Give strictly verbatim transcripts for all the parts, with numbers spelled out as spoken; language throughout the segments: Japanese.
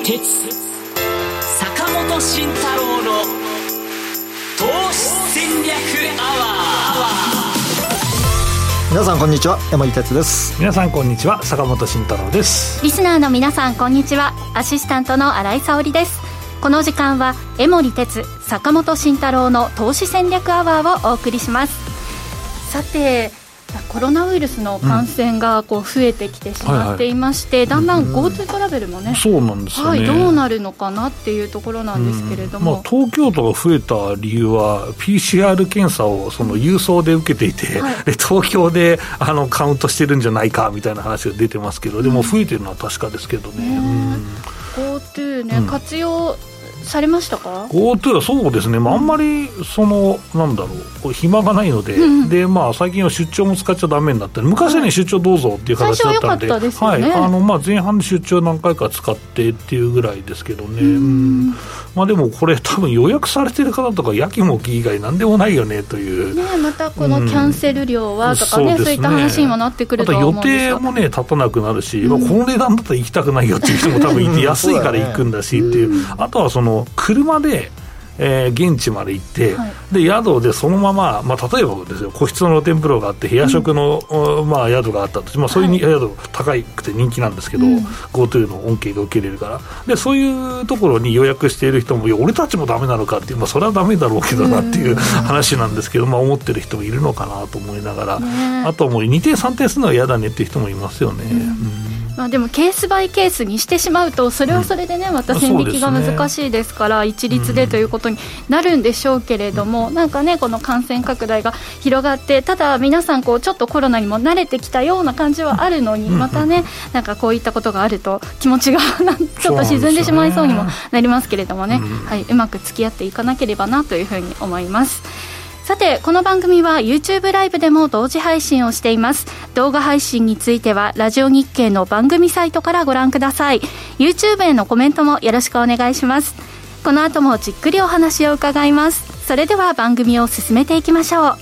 哲坂本慎太郎の投資戦略アワー。 皆さんこんにちは、山井哲です。 皆さんこんにちは、坂本慎太郎です。 リスナーの皆さんこんにちは、アシスタントの新井沙織です。この時間は江守哲坂本慎太郎の投資戦略アワーをお送りします。さて、コロナウイルスの感染がこう増えてきてしまっていまして、うんはいはい、だんだん GoTo トラベルもね、 そうなんですよね、 はい、どうなるのかなっていうところなんですけれども、 うんまあ、東京都が増えた理由は ピーシーアール 検査をその郵送で受けていて、はい、で東京であのカウントしてるんじゃないかみたいな話が出てますけど、でも増えてるのは確かですけどね、 うん、GoTo ね、うん、活用されましたか？ GoTo はそうですね、まあ、あんまりそのなんだろう暇がないので、うん、でまあ、最近は出張も使っちゃダメになったり、昔はね、はい、出張どうぞっていう形だったので、 最初は良かったですよね、 はい、あのまあ前半で出張何回か使ってっていうぐらいですけどね、うんうんまあ、でもこれ多分予約されてる方とかやきもき以外なんでもないよねという、 ね、またこのキャンセル料はとかね、うん、そういった話にもなってくるとは思うんですが、 あと予定もね立たなくなるし、うんまあ、この値段だったら行きたくないよっていう人も多分いて、安いから行くんだしっていう、うん、あとはその車でえー、現地まで行って、はい、で宿でそのまま、まあ、例えばですよ、個室の露天風呂があって部屋食の、うんまあ、宿があったとして、まあ、そういう、はい、宿高くて人気なんですけど、うん、GoTo の恩恵が受けれるからで、そういうところに予約している人も、いや俺たちもダメなのかっていう、まあ、それはダメだろうけどなっていう話なんですけど、まあ、思ってる人もいるのかなと思いながら、ね、あともうにてんさんてんするのは嫌だねっていう人もいますよね、うんうんまあ、でもケースバイケースにしてしまうと、それはそれでね、また線引きが難しいですから、うん、一律でということになるんでしょうけれども、うん、なんかね、この感染拡大が広がって、ただ皆さんこうちょっとコロナにも慣れてきたような感じはあるのに、またね、なんかこういったことがあると気持ちがちょっと沈んでしまいそうにもなりますけれどもね、うんはい、うまく付き合っていかなければなというふうに思います。さて、この番組は YouTube ライブでも同時配信をしています。動画配信についてはラジオ日経の番組サイトからご覧ください。 YouTube へのコメントもよろしくお願いします。この後もじっくりお話を伺います。それでは番組を進めていきましょう。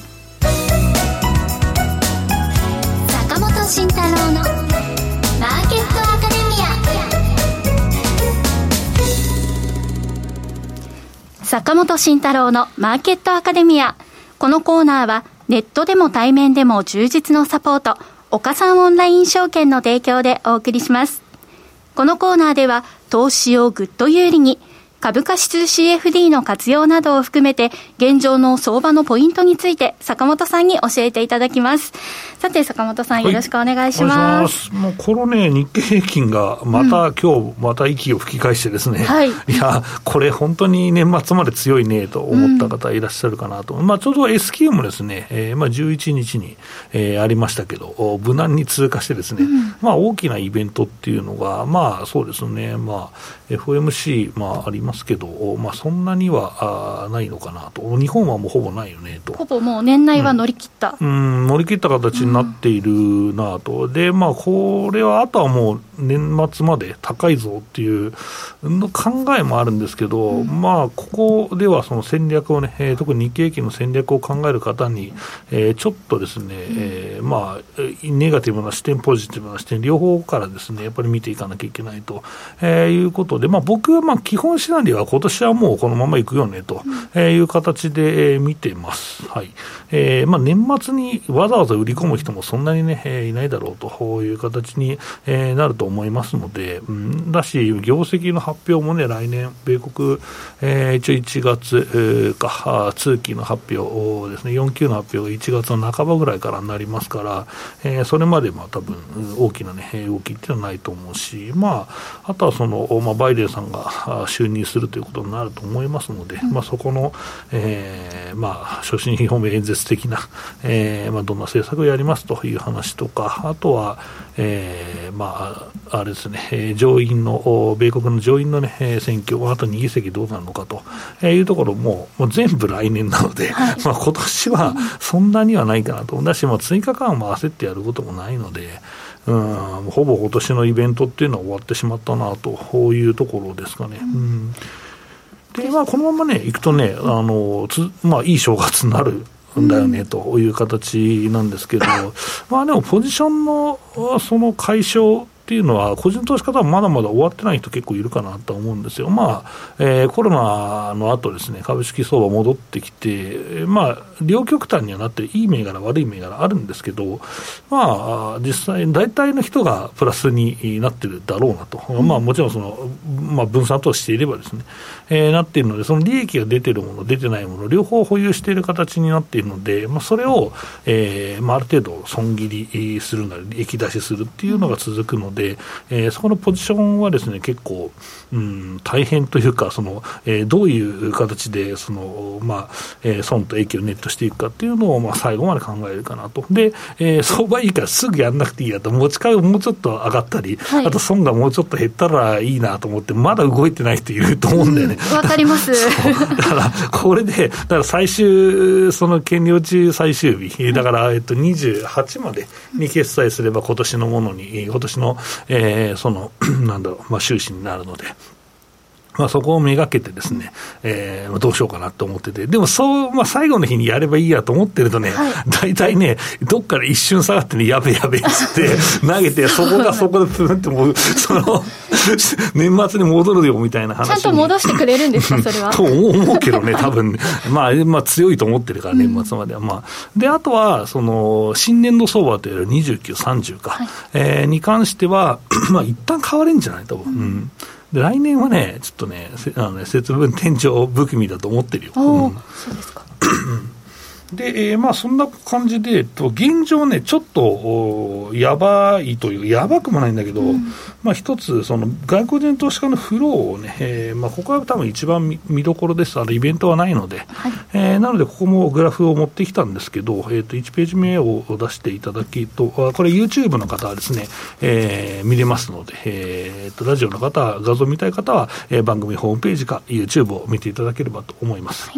坂本慎太郎のマーケットアカデミア。 坂本慎太郎のマーケットアカデミア。このコーナーはネットでも対面でも充実のサポート、岡三オンライン証券の提供でお送りします。このコーナーでは投資をぐっと有利に、株価指数 シーエフディー の活用などを含めて現状の相場のポイントについて坂本さんに教えていただきます。さて坂本さん、よろしくお願いします。 はい、もうこのね、日経平均がまた、うん、今日また息を吹き返してですね、はい、いやこれ本当に年末まで強いねと思った方いらっしゃるかなと、うんまあ、ちょうど エスキュー もですね、えーまあ、じゅういちにちに、えー、ありましたけど無難に通過してですね、うんまあ、大きなイベントっていうのがまあそうですね、まあ、エフオーエムシー、まあ、ありますけど、まあ、そんなにはあないのかなと。日本はもうほぼないよねと。 ほぼもう年内は乗り切った、 うん、うん、乗り切った形になっているなと、うん、でまあこれはあとはもう年末まで高いぞっていうの考えもあるんですけど、うん、まあここではその戦略をね、えー、特に日経平均の戦略を考える方に、えー、ちょっとですね、うんえー、まあネガティブな視点ポジティブな視点両方からですねやっぱり見ていかなきゃいけないと、えー、いうことで、まあ、僕はまあ基本シナリオは今年はもうこのままいくよねという形で見てます。はいえーまあ、年末にわざわざ売り込む人もそんなに、ね、いないだろうという形になると思いますので、うん、だし業績の発表もね来年米国、えー、一応いちがつ、えー、か通期の発表ですね、よん級の発表がいちがつの半ばぐらいからになりますから、えー、それまでまあ多分大きな、ね、動きっていうのはないと思うし、まあ、あとはその、まあ、バイデンさんが就任するということになると思いますので、うんまあ、そこの、えーまあ、所信表明演説的な、えーまあ、どんな政策をやりますという話とか、あとは、えーまあ、あれですね、上院の米国の上院の、ね、選挙あとに議席どうなるのかというところも、もう全部来年なので、はいまあ、今年はそんなにはないかなと。だし、まあ、追加緩和も焦ってやることもないので、うん、ほぼ今年のイベントっていうのは終わってしまったなというところですかね。うんでまあ、このままねいくとね、あのつ、まあ、いい正月になるんだよね、うん、という形なんですけど、まあでもポジションのその解消っっていうのは個人投資家はまだまだ終わってない人結構いるかなと思うんですよ。まあえー、コロナの後ですね、株式相場戻ってきて、まあ、両極端にはなっていい銘柄悪い銘柄あるんですけど、まあ、実際大体の人がプラスになってるだろうなと、うん、まあ、もちろんその、まあ、分散投資していればですね、えー、なっているので、その利益が出ているもの出てないもの両方保有している形になっているので、まあ、それを、えーまあ、ある程度損切りするなり利益出しするっていうのが続くので、えー、そこのポジションはですね結構、うん、大変というかその、えー、どういう形でその、まあえー、損と益をネットしていくかっていうのを、まあ、最後まで考えるかなと。で、えー、相場いいからすぐやんなくていいやと、持ち替えもうちょっと上がったり、はい、あと損がもうちょっと減ったらいいなと思ってまだ動いてない人いると思うんだよね。 わ、うん、かりますだからこれでだから最終その権利落ち最終日だから、えっと、にじゅうはちまでに決済すれば今年のものに今年の、えー、そのなんだろう、まあ、収支になるので、まあ、そこをめがけてですね、えー、どうしようかなと思ってて、でもそう、まあ、最後の日にやればいいやと思ってるとね、はい、大体ね、どっから一瞬下がってね、やべやべっつって投げて、そこがそこでプンってもう、その、年末に戻るよみたいな話に。 ちゃんと戻してくれるんですか、それは。 と思うけどね、多分ね。まあ、まあ、強いと思ってるから、年末までは。うん、まあ。で、あとは、その、新年度相場というにじゅうきゅう、さんじゅうか、はい、えー、に関しては、まあ、一旦変わるんじゃないと思う。うんうんで来年はね、ちょっとね、あのね節分天井不気味だと思ってるよ。 うん、そうですか。 で、えー、まあそんな感じで、現状ね、ちょっとやばいという、やばくもないんだけど、うん、まあ一つ、その外国人投資家のフローをね、えー、まあここは多分一番 見, 見どころです。あのイベントはないので、はい、えー、なのでここもグラフを持ってきたんですけど、えー、といちページ目を出していただきと、これ YouTube の方はですね、えー、見れますので、えー、とラジオの方は、画像見たい方は、えー、番組ホームページか YouTube を見ていただければと思います。はい、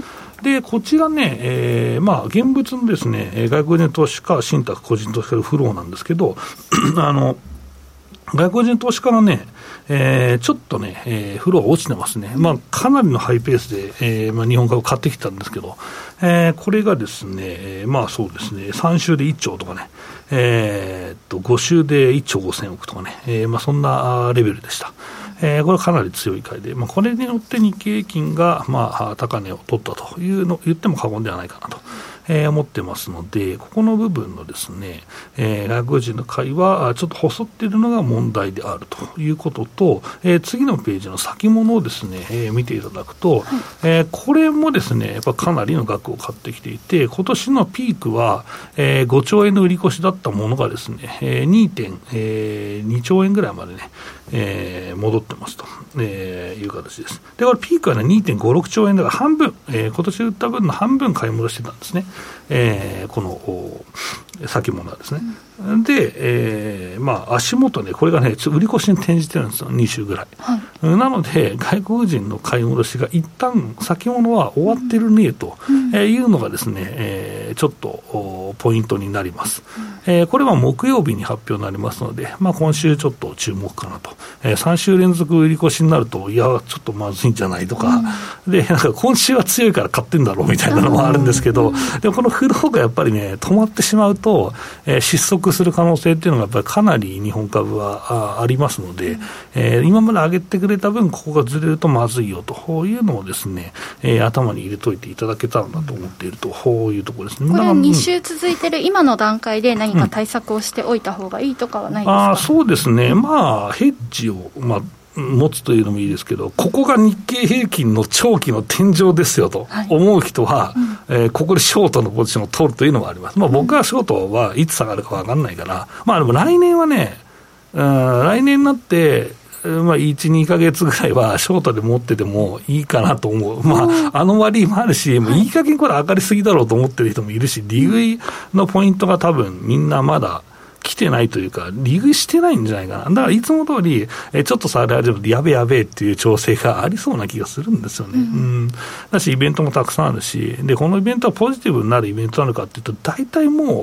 でこちらね、えー、まあ現物のですね、外国人投資家、信託個人投資家のフローなんですけど、あの外国人投資家のね、えー、ちょっとね、えー、フロー落ちてますね。まあかなりのハイペースで、えーまあ、日本株買ってきたんですけど、えー、これがですね、えー、まあそうですね、さん週でいっちょうとかね、えー、っとご週でいっちょうごせんおくとかね、えー、まあそんなレベルでした。えー、これはかなり強い買いで、まあ、これによって日経平均が、まあ、高値を取ったというのを言っても過言ではないかなと、えー、思ってますので、ここの部分のですね、えー、外国人の買いはちょっと細っているのが問題であるということと、えー、次のページの先物をですね、えー、見ていただくと、はい、えー、これもですね、やっぱかなりの額を買ってきていて、今年のピークは、えー、ごちょうえんの売り越しだったものがですね、えー、にてんにちょうえんぐらいまでね、えー、戻ってますと、えー、いう形です。で、これピークはね にてんごろくちょうえんだから半分、えー、今年売った分の半分買い戻してたんですね。えー、この先物はですね、うん、で、えー、まあ足元ね、これがね売り越しに転じてるんですよ、に週ぐらい、はい、なので外国人の買い戻しが一旦先物は終わってるねと、うんえー、いうのがですね、えー、ちょっとポイントになります、うんえー、これは木曜日に発表になりますので、まあ、今週ちょっと注目かなと、えー、さん週連続売り越しになるといやちょっとまずいんじゃないとか、うん、でなんか今週は強いから買ってんだろうみたいなのもあるんですけど、うん、でもこのフローがやっぱりね止まってしまうと、えー、失速する可能性っていうのがやっぱりかなり日本株は あ, ありますので、うんえー、今まで上げてくれた分ここがずれるとまずいよというのをですね、えー、頭に入れといていただけたらなと思っているというところですね。 これはに週続いてる今の段階で何か対策をしておいた方がいいとかはないですか？ うん、あそうですね、まあヘッジを、まあ持つというのもいいですけど、ここが日経平均の長期の天井ですよと思う人は、はいうんえー、ここでショートのポジションを取るというのもあります。まあ、僕はショートはいつ下がるか分かんないから、まあ、でも来年はね、うん、来年になって、まあ、いち、にかげつぐらいはショートで持っててもいいかなと思う。まあ、あの割もあるし、もういい加減これ上がりすぎだろうと思ってる人もいるし、利食いのポイントが多分みんなまだ来てないというか、利食いしてないんじゃないかな。だからいつも通り、えちょっと下がり始めてやべやべっていう調整がありそうな気がするんですよね。うん。うん、だし、イベントもたくさんあるし、で、このイベントはポジティブになるイベントなのかっていうと、大体もう、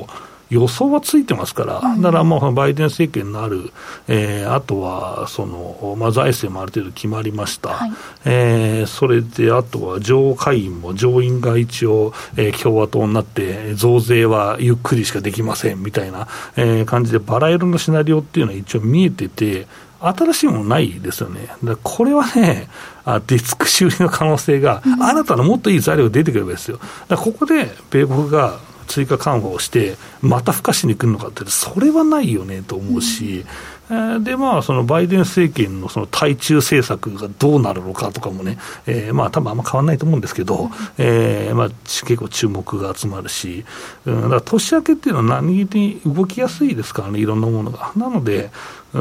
予想はついてますから、うん、だからもうバイデン政権のある、えー、あとはその、まあ、財政もある程度決まりました、はい、えー、それであとは上下院も上院が一応、えー、共和党になって増税はゆっくりしかできませんみたいな、えー、感じでバラ色のシナリオっていうのは一応見えてて、新しいものないですよね。だからこれはね、あ出尽くし売りの可能性が、うん、新たなもっといい材料が出てくればですよ。だからここで米国が追加緩和をしてまた付加しに来るのかってそれはないよねと思うし、うん、えー、でまあそのバイデン政権のその対中政策がどうなるのかとかもね、えー、まあ多分あんま変わらないと思うんですけど、うん、えー、まあ結構注目が集まるし、うん、だから年明けっていうのは何気に動きやすいですからね、いろんなものが。なのでうん、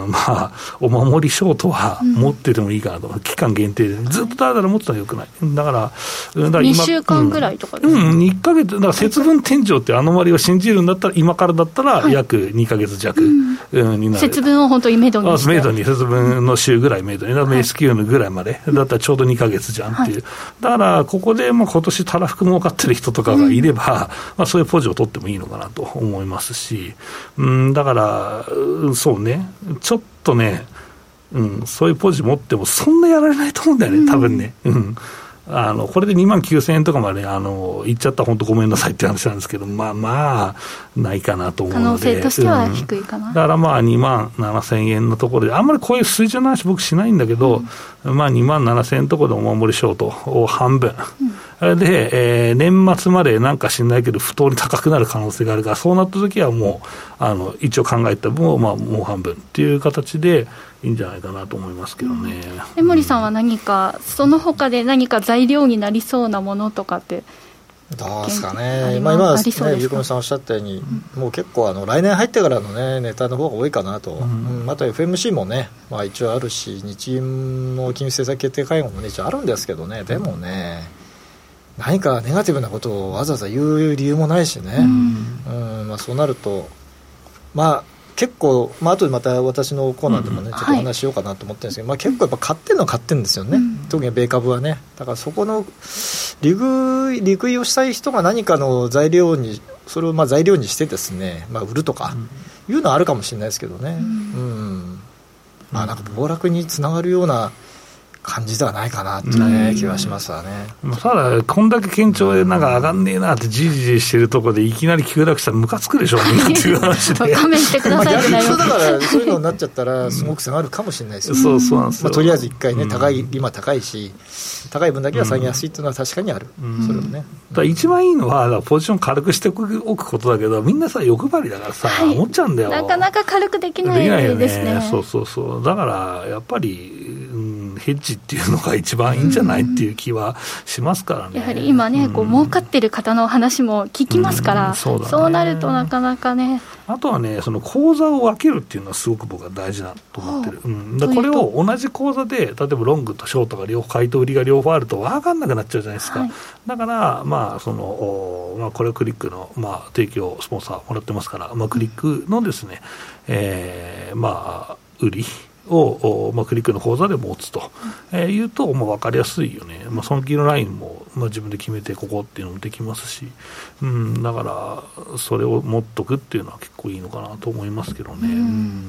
まあお守りショートは持っててもいいかなと、うん、期間限定でずっとだらだら持ってたらよくない。だからだから今にしゅうかんぐらいとかですね、 うん、いっかげつだから節分天井ってアノマリを信じるんだったら今からだったら約にかげつ弱、はい、になる。 節分を本当にメドにして、 メドに節分の週ぐらいメドに、だから エスキュー のぐらいまでだったらちょうどにかげつじゃんっていう、はい、だからここでまあ今年たらふく儲かってる人とかがいれば、うん、まあ、そういうポジを取ってもいいのかなと思いますし、うん、だからそうね、ちょっとね、うん、そういうポジ持ってもそんなやられないと思うんだよね、多分ね、うん、あのこれでにまんきゅうせんえんとかまであのいっちゃったら本当ごめんなさいって話なんですけど、まあまあないかなと思うので、 可能性としては低いかな、 うん、だからまあにまんななせんえんのところで、あんまりこういう水準の話僕しないんだけど、うん、まあにまんななせんえんのところでお守りショートを半分、うん、で、えー、年末までなんか知んないけど不当に高くなる可能性があるから、そうなった時はもうあの一応考えた分を、まあ、もう半分っていう形でいいんじゃないかなと思いますけどね。 江森さんは何かその他で何か材料になりそうなものとかってどうですかね。まあ、今、ね、ゆうこみさんおっしゃったように、うん、もう結構あの来年入ってからの、ね、ネタの方が多いかなと、うんうん、あと エフエムシー もね、まあ、一応あるし、日銀の金融政策決定会合も、ね、一応あるんですけどね、でもね、何かネガティブなことをわざわざ言う理由もないしね、うんうん、まあ、そうなると、まあ結構、まあ後でまた私のコーナーでもね、うん、ちょっとお話しようかなと思ってるんですけど、はい、まあ、結構やっぱ買ってるのは買ってるんですよね、うん、特に米株はね。だからそこの利食い、利食いをしたい人が何かの材料に、それをまあ材料にしてですね、まあ、売るとかいうのはあるかもしれないですけどね、うんうん、まあ、なんか暴落につながるような感じではないかなっていう、ね、うん、気がしますわね。 ただこんだけ堅調でなんか上がんねえなってじりじりしてるところでいきなり急落したらムカつくでしょみんなっていう話で勘弁してくださいってなります。 だからそういうのになっちゃったらすごく下がるかもしれないですよ、 うん、そうそうなんですよ、 まあ、とりあえずいっかいね、高い、今高いし高い分だけは下げやすいっていうのは確かにある、うん、それもね、 だから一番いいのはポジション軽くしておくことだけど、みんなさ欲張りだからさ、はい、思っちゃうんだよ。 なかなか軽くできないですね。 できないよね。そうそうそう。だからやっぱり、うん、ヘッジっていうのが一番いいんじゃないっていう気はしますからね。 やはり今ね、こう儲かってる方の話も聞きますから、うん、そうだね、そうなるとなかなかね。 あとはね、その口座を分けるっていうのはすごく僕は大事だと思ってる、うん、だこれを同じ口座で例えばロングとショートが両方買いと売りが両方あると分かんなくなっちゃうじゃないですか、はい、だからまあその、まあ、これをクリックの、まあ、提供スポンサーもらってますから、まあ、クリックのですね、えー、まあ売りを、まあ、クリックの口座で持つと、えー、いうと、まあ、分かりやすいよね、まあ、損切りのラインも、まあ、自分で決めてここっていうのもできますし、うん、だからそれを持っとくっていうのは結構いいのかなと思いますけどね、うん、うん、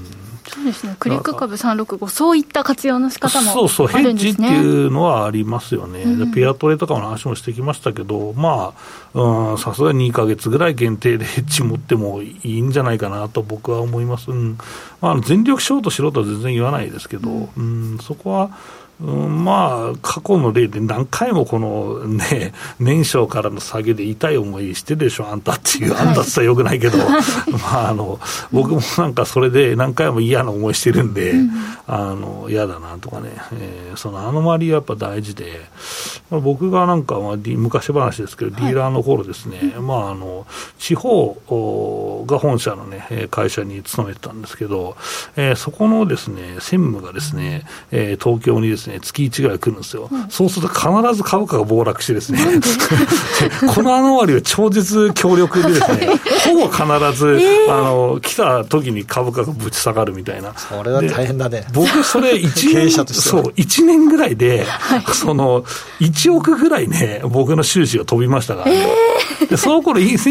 そうですね、クリック株さんろくご、そういった活用の仕方もあるんですね。 そうそう、ヘッジっていうのはありますよね、うん、ペアトレとかの話もしてきましたけど、まあさすがににかげつぐらい限定でヘッジ持ってもいいんじゃないかなと僕は思います、うん、まあ、全力ショートしろとは全然言わないですけど、うんうん、そこはうん、まあ過去の例で何回もこのね年初からの下げで痛い思いしてるでしょあんたっていう、はい、あんたって言ったらよくないけど、まああの僕もなんかそれで何回も嫌な思いしてるんで、うん、あの嫌だなとかね、えー、そのアノマリはやっぱ大事で、まあ、僕がなんか、まあ、昔話ですけど、はい、ディーラーの頃ですね、まああの地方が本社のね会社に勤めてたんですけど、えー、そこのですね専務がですね、えー、東京にですね月いちぐらい来るんですよ、うん、そうすると必ず株価が暴落してですねこのアノマリは超絶強力でですねほぼ必ず、えー、あの来た時に株価がぶち下がるみたいな。 それは大変だね。 僕それいちねんそういちねんぐらいで、はい、そのいちおくぐらいね僕の収支が飛びましたからね、えー、でその頃インセンティブ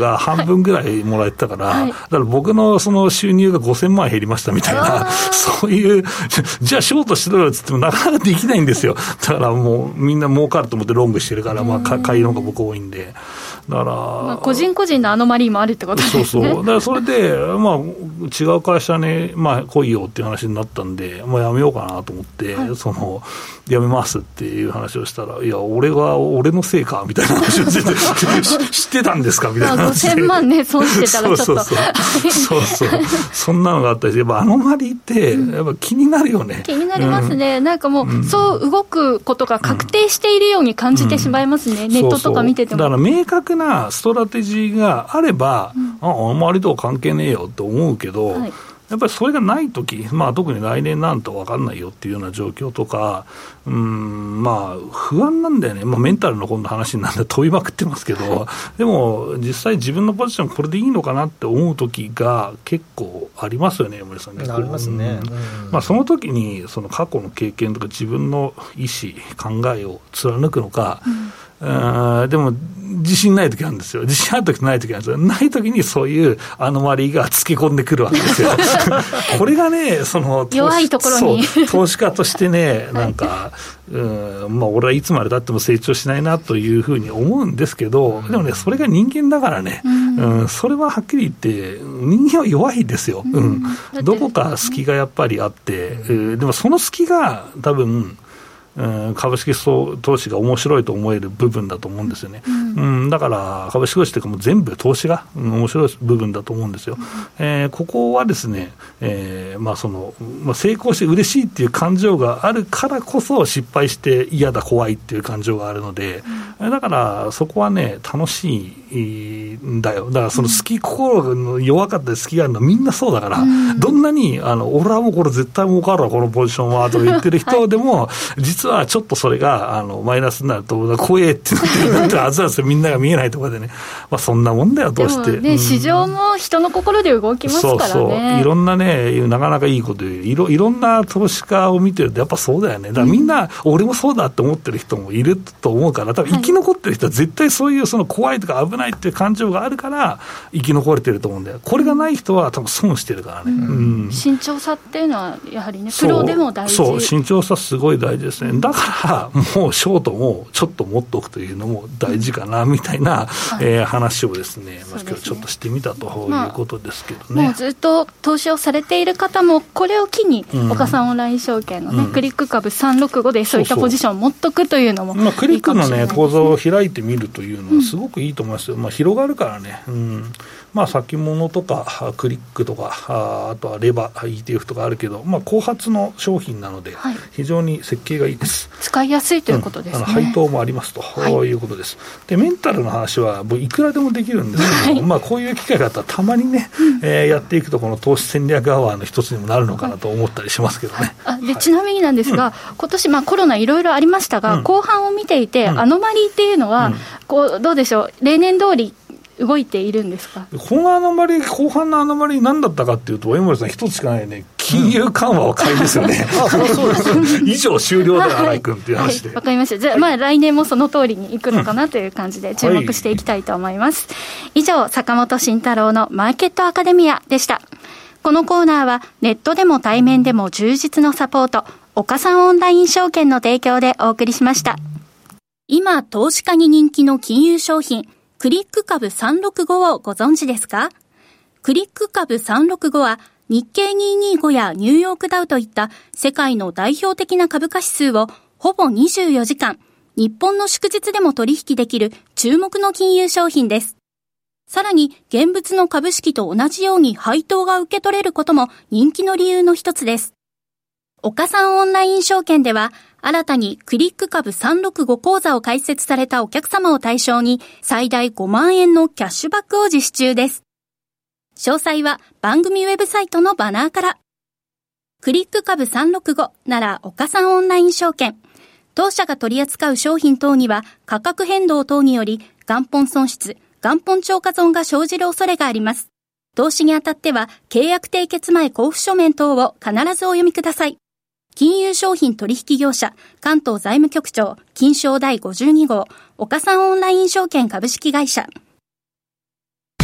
が半分ぐらいもらえてたから、はい、だから僕のその収入がごせんまん減りましたみたいな、そういう、じゃあショートしろよって言ってもなかなかできないんですよ。だからもうみんな儲かると思ってロングしてるから、まあ、買いの方が僕多いんで。だから、まあ、 個人個人のアノマリーもあるってことですね。 そうそう。だからそれで、まあ、違う会社に、まあ、来いよっていう話になったんで、まあ、やめようかなと思って、はい、その、やめますっていう話をしたら、いや、俺が、俺のせいかみたいな話をして知ってたんですかみたいな話で。 ごせんまんね、損してたらちょっと。そうそうそう。そうそう。そんなのがあったり、やっぱアノマリーって、やっぱ気になるよね。 気になりますね。うん、なんかもう、うん、そう動くことが確定しているように感じてしまいますね。うん、ネットとか見てても。 そうそう、だから明確なストラテジーがあれば、うん、あ、アノマリーとは関係ねえよって思うけど、はい、やっぱりそれがないとき、まあ、特に来年なんと分かんないよっていうような状況とか、うーん、まあ、不安なんだよね、まあ、メンタルの今度話になって飛びまくってますけど、でも、実際、自分のポジション、これでいいのかなって思うときが結構ありますよね、森さんね。 ありますね。うん、 まあ、その時にその過去の経験とか、自分の意思、考えを貫くのか、うんあでも自信ないときなんですよ。自信あるときとないときなんですよ。ないときにそういうアノマリーがつけ込んでくるわけですよ。これがね、その弱いところにそう投資家としてね、なんか、うんまあ、俺はいつまでたっても成長しないなというふうに思うんですけど、でもね、それが人間だからね、うんうん、それははっきり言って人間は弱いですよ。うんうん、どこか隙がやっぱりあって、うん、でもその隙が多分うん、株式投資が面白いと思える部分だと思うんですよね、うんうん、だから株式投資というかもう全部投資が、うん、面白い部分だと思うんですよ、うんえー、ここはですね、えーまあそのまあ、成功して嬉しいっていう感情があるからこそ失敗して嫌だ怖いっていう感情があるので、うん、だからそこはね楽しいんだよ。だからその好き、心の弱かったり好きがあるのはみんなそうだから、うん、どんなにあの俺はもうこれ絶対儲かるわこのポジションはとか言ってる人でも、はい、実はちょっとそれがあのマイナスになると怖えってなってるはずなんですよ。みんなが見えないところでね、まあ、そんなもんだよどうして、 ねうん、市場も人の心で動きますからね。そうそういろんなねなかなかいいこといろいろんな投資家を見てるとやっぱそうだよね。だからみんな、うん、俺もそうだって思ってる人もいると思うから多分生き残ってる人は絶対そういうその怖いとか危ないっていう感情があるから生き残れてると思うんだよ。これがない人は多分損してるからね、うんうん、慎重さっていうのはやはりねプロでも大事。 そう慎重さすごい大事ですね。だからもうショートもちょっと持っておくというのも大事かなみたいな、うんえー、話をですね、まあ、今日ちょっとしてみたということですけどね、まあ、 もうずっと投資をされている方もこれを機に、うん、岡さんオンライン証券の、ねうん、クリック株さんろくごでそういったポジションを持っとくというのもいいかもしれないですね。 まあ、クリックの、ね、口座を開いてみるというのはすごくいいと思いますよ、うんまあ、広がるからね、うんまあ、先物とかクリックとか あ, あとはレバー イーティーエフ とかあるけど、まあ、後発の商品なので非常に設計がいいです、 はい、使いやすいということですね、 うん、あの配当もありますと、はい、いうことです。でメンタルの話はもういくらでもできるんですけど、はいまあ、こういう機会があったらたまにね、うんえー、やっていくとこの投資戦略アワーの一つにもなるのかなと思ったりしますけどね、 はい、あでちなみになんですが、うん、今年、まあ、コロナいろいろありましたが、うん、後半を見ていて、うん、アノマリーっていうのは、うん、こうどうでしょう例年通り動いているんですか。 このアノマリー後半のアノマリー何だったかっていうと江森さん一つしかないね金融緩和を買いですよね、うん、あそうです以上終了だよ新井君っていう話でわ、はい、かりました。じゃあ、まあ、来年もその通りにいくのかなという感じで注目していきたいと思います、はい、以上坂本慎太郎のマーケットアカデミアでした。このコーナーはネットでも対面でも充実のサポート岡さんオンライン証券の提供でお送りしました。今投資家に人気の金融商品クリック株さんろくごをご存知ですか。クリック株さんろくごは日経にひゃくにじゅうごやニューヨークダウといった世界の代表的な株価指数をほぼにじゅうよじかん、日本の祝日でも取引できる注目の金融商品です。さらに現物の株式と同じように配当が受け取れることも人気の理由の一つです。岡さんオンライン証券では新たにクリック株さんろくご口座を開設されたお客様を対象に最大ごまんえんのキャッシュバックを実施中です。詳細は番組ウェブサイトのバナーから。クリック株さんろくごなら岡さんオンライン証券。当社が取り扱う商品等には価格変動等により元本損失、元本超過損が生じる恐れがあります。投資にあたっては契約締結前交付書面等を必ずお読みください。金融商品取引業者関東財務局長金商第ごじゅうに号岡さんオンライン証券株式会社。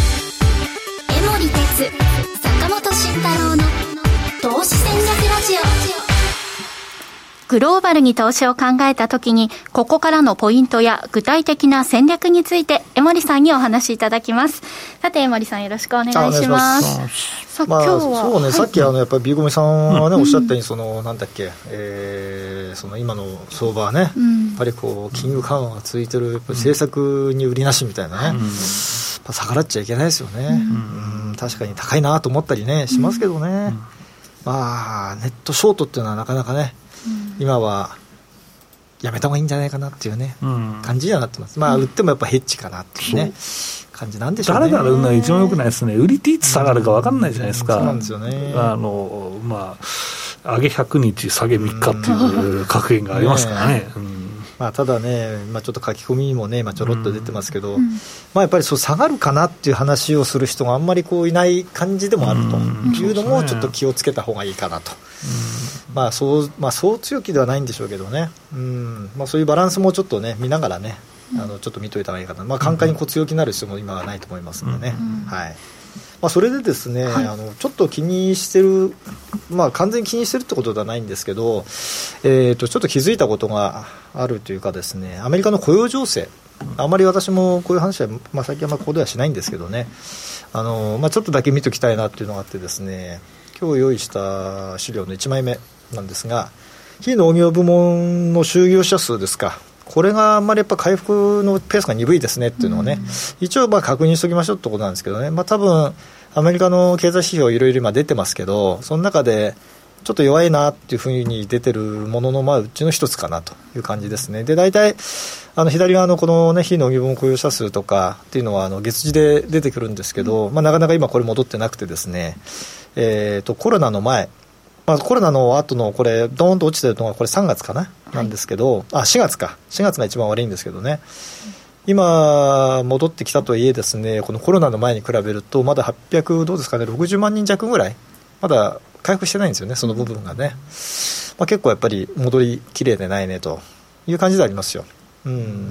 坂本慎太郎の投資戦略ラジオ。 グローバルに投資を考えたときに、ここからのポイントや具体的な戦略について江森さんにお話しいただきます。さて江森さん、よろしくお願いします。さあ、 まあ、 今日はそうね、はい、さっきあのやっぱり ビーコミさんはね、 うん、 おっしゃったようにそのなんだっけ、えー、その今の相場はね、うん、やっぱりこう金融緩和が続いてるやっぱり政策に売りなしみたいなね、うん、やっぱ逆らっちゃいけないですよね、うんうん、確かに高いなと思ったりねしますけどね、うん、まあネットショートっていうのはなかなかね、うん、今はやめた方がいいんじゃないかなっていうね、うん、感じにはなってます。まあ売ってもやっぱヘッジかなっていうね感じなんでしょうね。 誰々売るのが一番良くないですね。売り手いつ下がるか分かんないじゃないですか、 うん、そうなんですよね。 あのまあ上げひゃくにち下げみっかっていう格言がありますからね、ね、うん、 まあ、ただね、まあ、ちょっと書き込みもね、まあ、ちょろっと出てますけど、うん、まあ、やっぱりそう下がるかなっていう話をする人があんまりこういない感じでもあるというのもちょっと気をつけた方がいいかなと、うん、まあそうまあ、そう強気ではないんでしょうけどね、うん、まあ、そういうバランスもちょっとね見ながらね、あのちょっと見といた方がいいかな、まあ、簡単にこう強気になる必要も今はないと思いますのでね、うん、はい、まあ、それでですね、はい、あのちょっと気にしてる、まあ、完全に気にしてるってことではないんですけど、えー、とちょっと気づいたことがあるというかですね、アメリカの雇用情勢、あまり私もこういう話は、まあ、最近はまあここではしないんですけどね、あの、まあ、ちょっとだけ見ておきたいなっていうのがあってですね、今日用意した資料のいちまいめなんですが、非農業部門の就業者数ですか、これがあんまりやっぱ回復のペースが鈍いですねっていうのをね、うん、一応まあ確認しておきましょうってことなんですけどね、まあ、多分アメリカの経済指標いろいろ今出てますけど、その中でちょっと弱いなっていうふうに出てるものの、まあうちの一つかなという感じですね。で、大体あの左側のこのね、非農業部門雇用者数とかっていうのはあの月次で出てくるんですけど、まあ、なかなか今これ戻ってなくてですね、えーとコロナの前、まあ、コロナの後のこれドーンと落ちてるのがこれさんがつかな、なんですけど、あしがつかしがつが一番悪いんですけどね、今戻ってきたとはいえですね、このコロナの前に比べるとまだはっぴゃくどうですかね、ろくじゅうまんにん弱ぐらいまだ回復してないんですよね、その部分がね、まあ、結構やっぱり戻りきれいでないねという感じでありますよ、うん、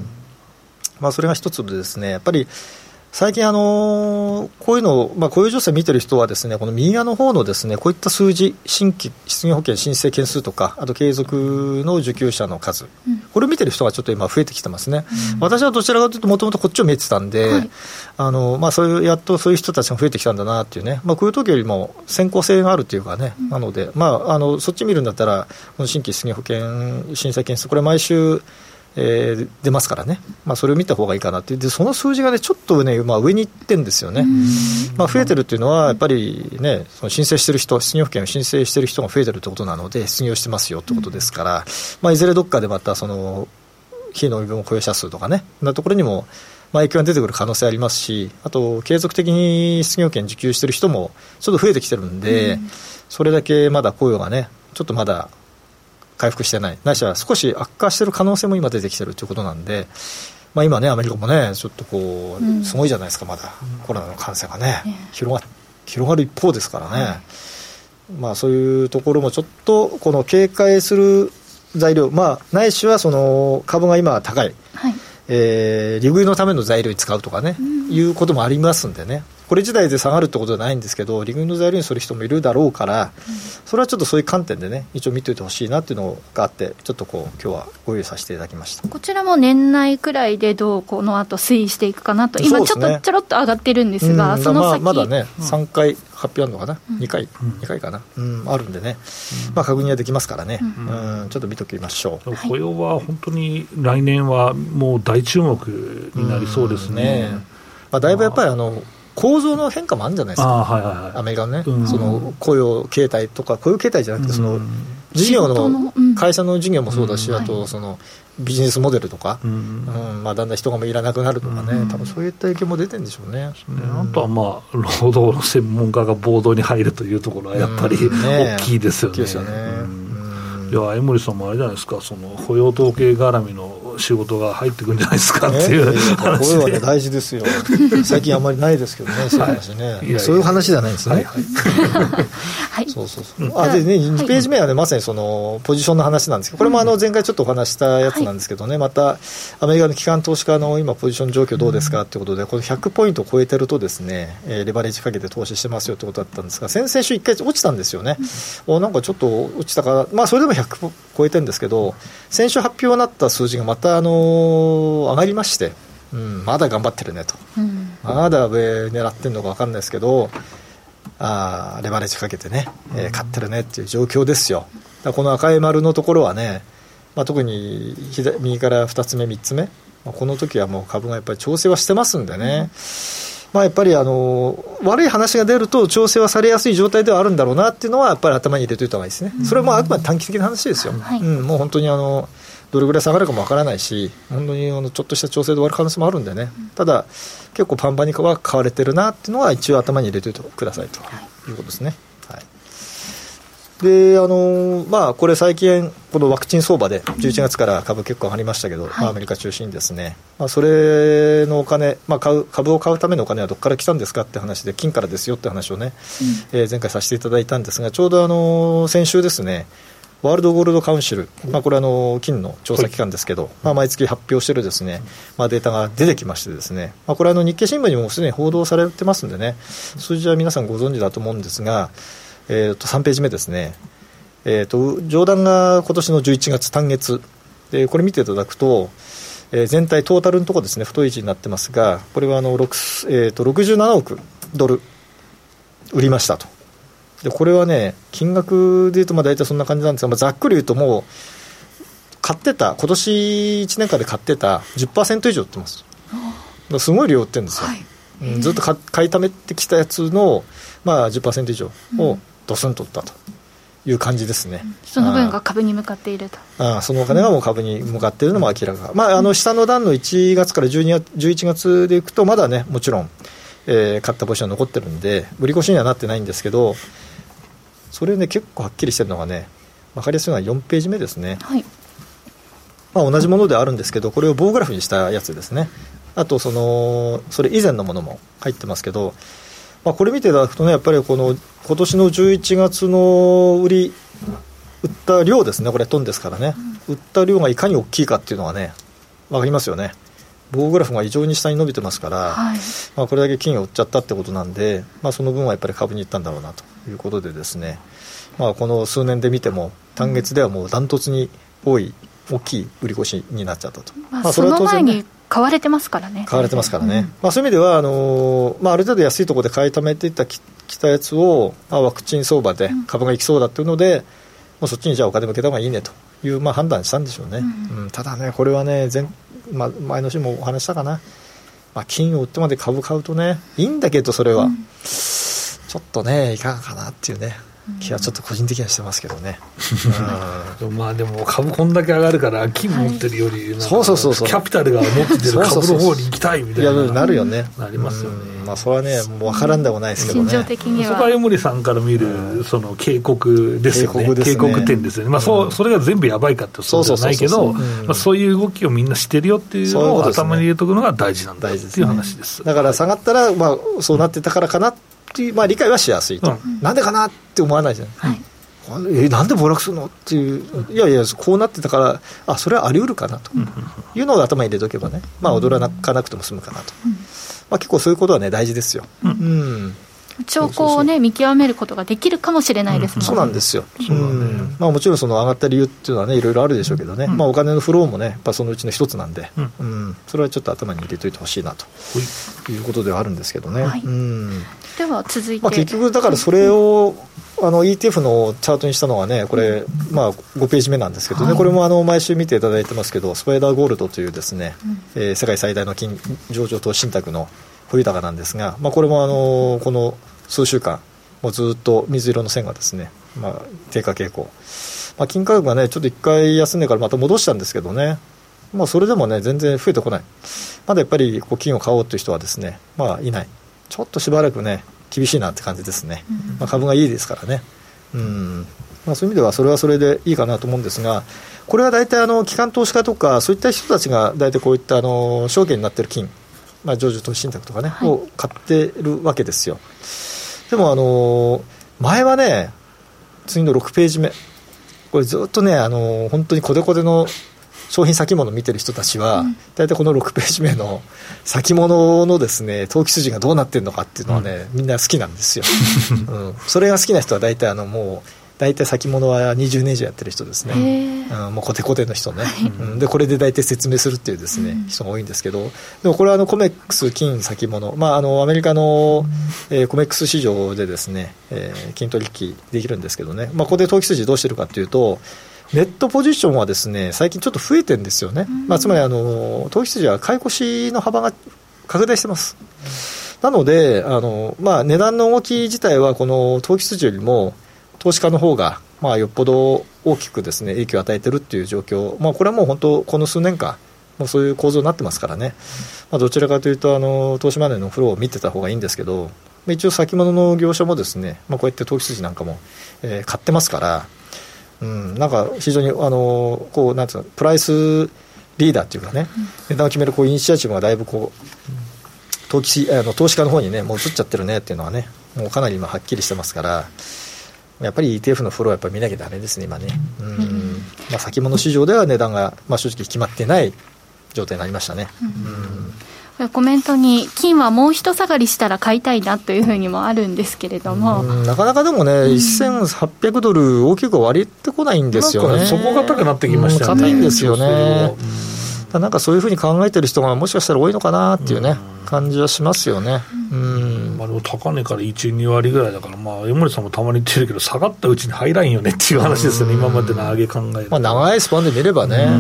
まあ、それが一つでですね、やっぱり最近あのこういうのを、まあ、こういう情勢を見てる人はですね、この右側の方のですね、こういった数字、新規失業保険申請件数とか、あと継続の受給者の数、うん、これを見てる人がちょっと今増えてきてますね、うん、私はどちらかというともともとこっちを見てたんで、はい、あのまあ、そういうやっとそういう人たちが増えてきたんだなっていうね、まあ、雇用統計よりも先行性があるというかね、うん、なので、まあ、あのそっち見るんだったらこの新規失業保険申請件数、これ毎週えー、出ますからね、まあ、それを見た方がいいかなって。でその数字が、ね、ちょっと、ね、まあ、上に行ってるんですよね、まあ、増えてるっていうのはやっぱり、ね、その申請してる人、失業保険を申請してる人が増えてるってことなので失業してますよってことですから、まあ、いずれどっかでまたその非農業部門雇用者数とかね、そんなところにもまあ影響が出てくる可能性ありますし、あと継続的に失業保険受給してる人もちょっと増えてきてるんで、それだけまだ雇用がねちょっとまだ回復してない、ないしは少し悪化している可能性も今出てきているということなんで、まあ、今ねアメリカもねちょっとこう、うん、すごいじゃないですか、まだ、うん、コロナの感染がね、うん、広が広がる一方ですからね、うん、まあ、そういうところもちょっとこの警戒する材料、まあ、ないしはその株が今高い、はい、えー、利食いのための材料に使うとかね、うん、いうこともありますんでね、これ自体で下がるってことはないんですけど、利食いの材料にする人もいるだろうから、うん、それはちょっとそういう観点でね一応見ておいてほしいなっていうのがあって、ちょっとこう今日はご用意させていただきました。 こちらも年内くらいでどうこの後推移していくかなと、今ちょっとちょろっと上がってるんですが、 そ, す、ね、その先、 まあ、まだね、うん、さんかい発表あるのかな、うん、にかい、うん、にかいかな、うん、あるんでね、うん、まあ、確認はできますからね、うんうん、ちょっと見ておきましょう。 雇用は本当に来年はもう大注目になりそうですね、うんね、 まあ、だいぶやっぱりあの構造の変化もあるんじゃないですか、 あ、はいはいはい、 アメリカのね、うん、その雇用形態とか雇用形態じゃなくて、その事業の会社の事業もそうだし、うん、あとそのビジネスモデルとか、うんうん、まあ、だんだん人がいらなくなるとかね、うん、多分そういった影響も出てるんでしょうね、うん、 あとはまあ労働の専門家がボードに入るというところはやっぱり、うんね、大きいですよね。大きいですよね、うん、いや江森さんもあれじゃないですか、その雇用統計絡みの仕事が入ってくるんじゃないですかっていう話で、 これは、ね、大事ですよ最近あんまりないですけどねそういう話ね、はい、いやそういう話じゃないんですね、はいはいはい、そうそうそう、うん、あでねにページ目はねまさにそのポジションの話なんですけど、これもあの前回ちょっとお話したやつなんですけどね、またアメリカの機関投資家の今ポジション状況どうですかということで、このひゃくポイントを超えてるとですね、えー、レバレッジかけて投資してますよということだったんですが、先々週いっかい落ちたんですよね、うん、おなんかちょっと落ちたから、まあ、それでもひゃく超えてるんですけど、先週発表になった数字がまた、あのー、上がりまして、うん、まだ頑張ってるねと、うん、まだ上狙ってるのか分かんないですけど、あレバレッジかけてね、えー、買ってるねっていう状況ですよ。だからこの赤い丸のところはね、まあ、特に左右からふたつめみっつめ、まあ、この時はもう株がやっぱり調整はしてますんでね、うんまあ、やっぱりあの悪い話が出ると調整はされやすい状態ではあるんだろうなっていうのはやっぱり頭に入れておいた方がいいですね、うん、それはもうあくまで短期的な話ですよ、はいうん、もう本当にあのどれぐらい下がるかもわからないし、本当にあのちょっとした調整で終わる可能性もあるんでね、ただ結構パンパンには買われてるなっていうのは一応頭に入れておいてくださいということですね、はいであのまあ、これ最近このワクチン相場でじゅういちがつから株結構上がりましたけど、はいまあ、アメリカ中心にですね、まあ、それのお金、まあ、買う株を買うためのお金はどこから来たんですかって話で、金からですよって話をね、うんえー、前回させていただいたんですが、ちょうどあの先週ですね、ワールドゴールドカウンシル、まあ、これはあの金の調査機関ですけど、はいまあ、毎月発表しているですね、まあ、データが出てきましてですね、まあ、これはあの日経新聞にもすでに報道されてますんでね、数字は皆さんご存知だと思うんですが、えー、とさんページ目ですね、えー、と上段が今年のじゅういちがつ単月で、これ見ていただくと、えー、全体トータルのところですね、太い字になってますが、これはあの、えー、とろくじゅうななおくドル売りましたと。でこれはね、金額でいうとまあ大体そんな感じなんですが、まあ、ざっくり言うともう買ってた今年いちねんかんで買ってた じゅっパーセント 以上売ってます。すごい量売ってるんですよ、はいうん、ずっと買いためてきたやつの、まあ、じゅっパーセント 以上をドスンと売ったという感じですね、うん、 その分が株に向かっていると。 ああそのお金がもう株に向かっているのも明らか、まあ、あの下の段のいちがつからじゅうにがつじゅういちがつでいくとまだねもちろん、えー、買ったポジション残ってるんで売り越しにはなってないんですけど、それね結構はっきりしてるのがね分かりやすいのはよんページ目ですね、はいまあ、同じものではあるんですけど、これを棒グラフにしたやつですね。あとそのそれ以前のものも入ってますけど、まあ、これ見ていただくとね、やっぱりこの今年のじゅういちがつの売り売った量ですね、これトンですからね、うん、売った量がいかに大きいかっていうのはね分かりますよね。棒グラフが異常に下に伸びてますから、はいまあ、これだけ金を売っちゃったってことなんで、まあ、その分はやっぱり株に行ったんだろうなということでですね、まあ、この数年で見ても単月ではもうダントツに多い大きい売り越しになっちゃったと、 まあまあ、それは当然、ね、その前に買われてますからね。 買われてますからね、うんまあ、そういう意味ではあのーまあ、ある程度安いところで買いためていったききたやつを、まあ、ワクチン相場で株がいきそうだというので、うん、もうそっちにじゃあお金向けた方がいいねという、まあ、判断したんでしょうね、うんうん、ただねこれはね 前,、まあ、前の週もお話したかな、まあ、金を売ってまで株買うとねいいんだけどそれは、うん、ちょっとねいかがかなっていうね気はちょっと個人的にはしてますけどね、 うん、まあでも株こんだけ上がるから金持ってるよりなんかキャピタルが持ってる株の方に行きたいみたいな、 いやなるよね、 なりますよね、 うん、まあそれはねもう分からんでもないですけどね、 心情的にはそこは江森さんから見るその警告ですよね、警告ですね、警告点ですよね、まあ、そう、うん、それが全部やばいかってそうじゃないけどそういう動きをみんなしてるよっていうのを頭に入れておくのが大事なんだっていう話です。 だから下がったら、まあ、そうなってたからかなっていう、まあ、理解はしやすいと、うん、なんでかなって思わないじゃない、はいえなんで暴落するのっていう、いやいやこうなってたからあそれはあり得るかなというのを頭に入れておけばね、まあ、驚かなくても済むかなと、うんまあ、結構そういうことはね大事ですよ、うんうん兆候を、ね、見極めることができるかもしれないですもんね、 うん、そうなんですよ、うんまあ、もちろんその上がった理由っていうのはねいろいろあるでしょうけどね、うんまあ、お金のフローもねやっぱそのうちの一つなんで、うんうん、それはちょっと頭に入れておいてほしいなということではあるんですけどね、はいうん、 では続いて、 まあ、結局だからそれをあの イーティーエフ のチャートにしたのはねこれ、まあ、ごページ目なんですけどね、はい、これもあの毎週見ていただいてますけどスパイダーゴールドというですね、うんえー、世界最大の金上場投資信託の保有高なんですが、まあ、これもあのこの数週間もうずっと水色の線がですね、まあ、低下傾向、まあ、金価格がねちょっといっかい休んでからまた戻したんですけどね、まあ、それでもね全然増えてこない、まだやっぱりこう金を買おうという人はですね、まあ、いない、ちょっとしばらくね厳しいなって感じですね、うんまあ、株がいいですからね、うんまあ、そういう意味ではそれはそれでいいかなと思うんですが、これは大体あの機関投資家とかそういった人たちが大体こういったあの証券になっている金、まあ、上場投資信託とかね、はい、を買ってるわけですよ。でもあの前はね、次のろくページ目、これずっとね、あの本当にコテコテの商品先物見てる人たちは、うん、大体このろくページ目の先物のですね、投機筋がどうなってるのかっていうのはね、うん、みんな好きなんですよ、うん、それが好きな人は大体あのもう大体先物はにじゅうねん以上やってる人ですね、うん、もうコテコテの人ね、はい、うん、でこれで大体説明するっていうですね、うん、人が多いんですけど、でもこれはあのコメックス金先物、まあ、あのアメリカの、えー、コメックス市場でですね、えー、金取引できるんですけどね、まあ、ここで投機筋どうしてるかというと、ネットポジションはですね、最近ちょっと増えてるんですよね、まあ、つまりあの投機筋は買い越しの幅が拡大してます。なのであの、まあ、値段の動き自体はこの投機筋よりも投資家の方がまあよっぽど大きくですね影響を与えているっていう状況、まあ、これはもう本当この数年間もうそういう構造になってますからね、まあ、どちらかというとあの投資マネーのフローを見てた方がいいんですけど、一応先物の業者もですね、まあ、こうやって投機筋なんかも、えー、買ってますから、うん、なんか非常にあのこうなんていうのプライスリーダーっていうかね、値段を決めるこうイニシアチブがだいぶこう投機あの投資家の方にねもう移っちゃってるねっていうのはね、もうかなり今はっきりしてますから、やっぱり イーティーエフ のフローはやっぱり見なきゃダメですね今ね、うん、まあ、先物市場では値段が、まあ、正直決まってない状態になりましたね、 うんうん、コメントに金はもう一下がりしたら買いたいなというふうにもあるんですけれども、 うん、なかなかでもね、うん、せんはっぴゃくドル大きく割ってこないんですよね。 底堅くなってきましたよね。 硬いんですよね。なんかそういうふうに考えてる人がもしかしたら多いのかなっていうね、うん、感じはしますよね、うんうん、 まあ、でも高値からいち、に割ぐらいだから、まあ、江森さんもたまに言ってるけど下がったうちに入らんよねっていう話ですよね、今までの上げ考え、 まあ、長いスパンで見ればね、うん、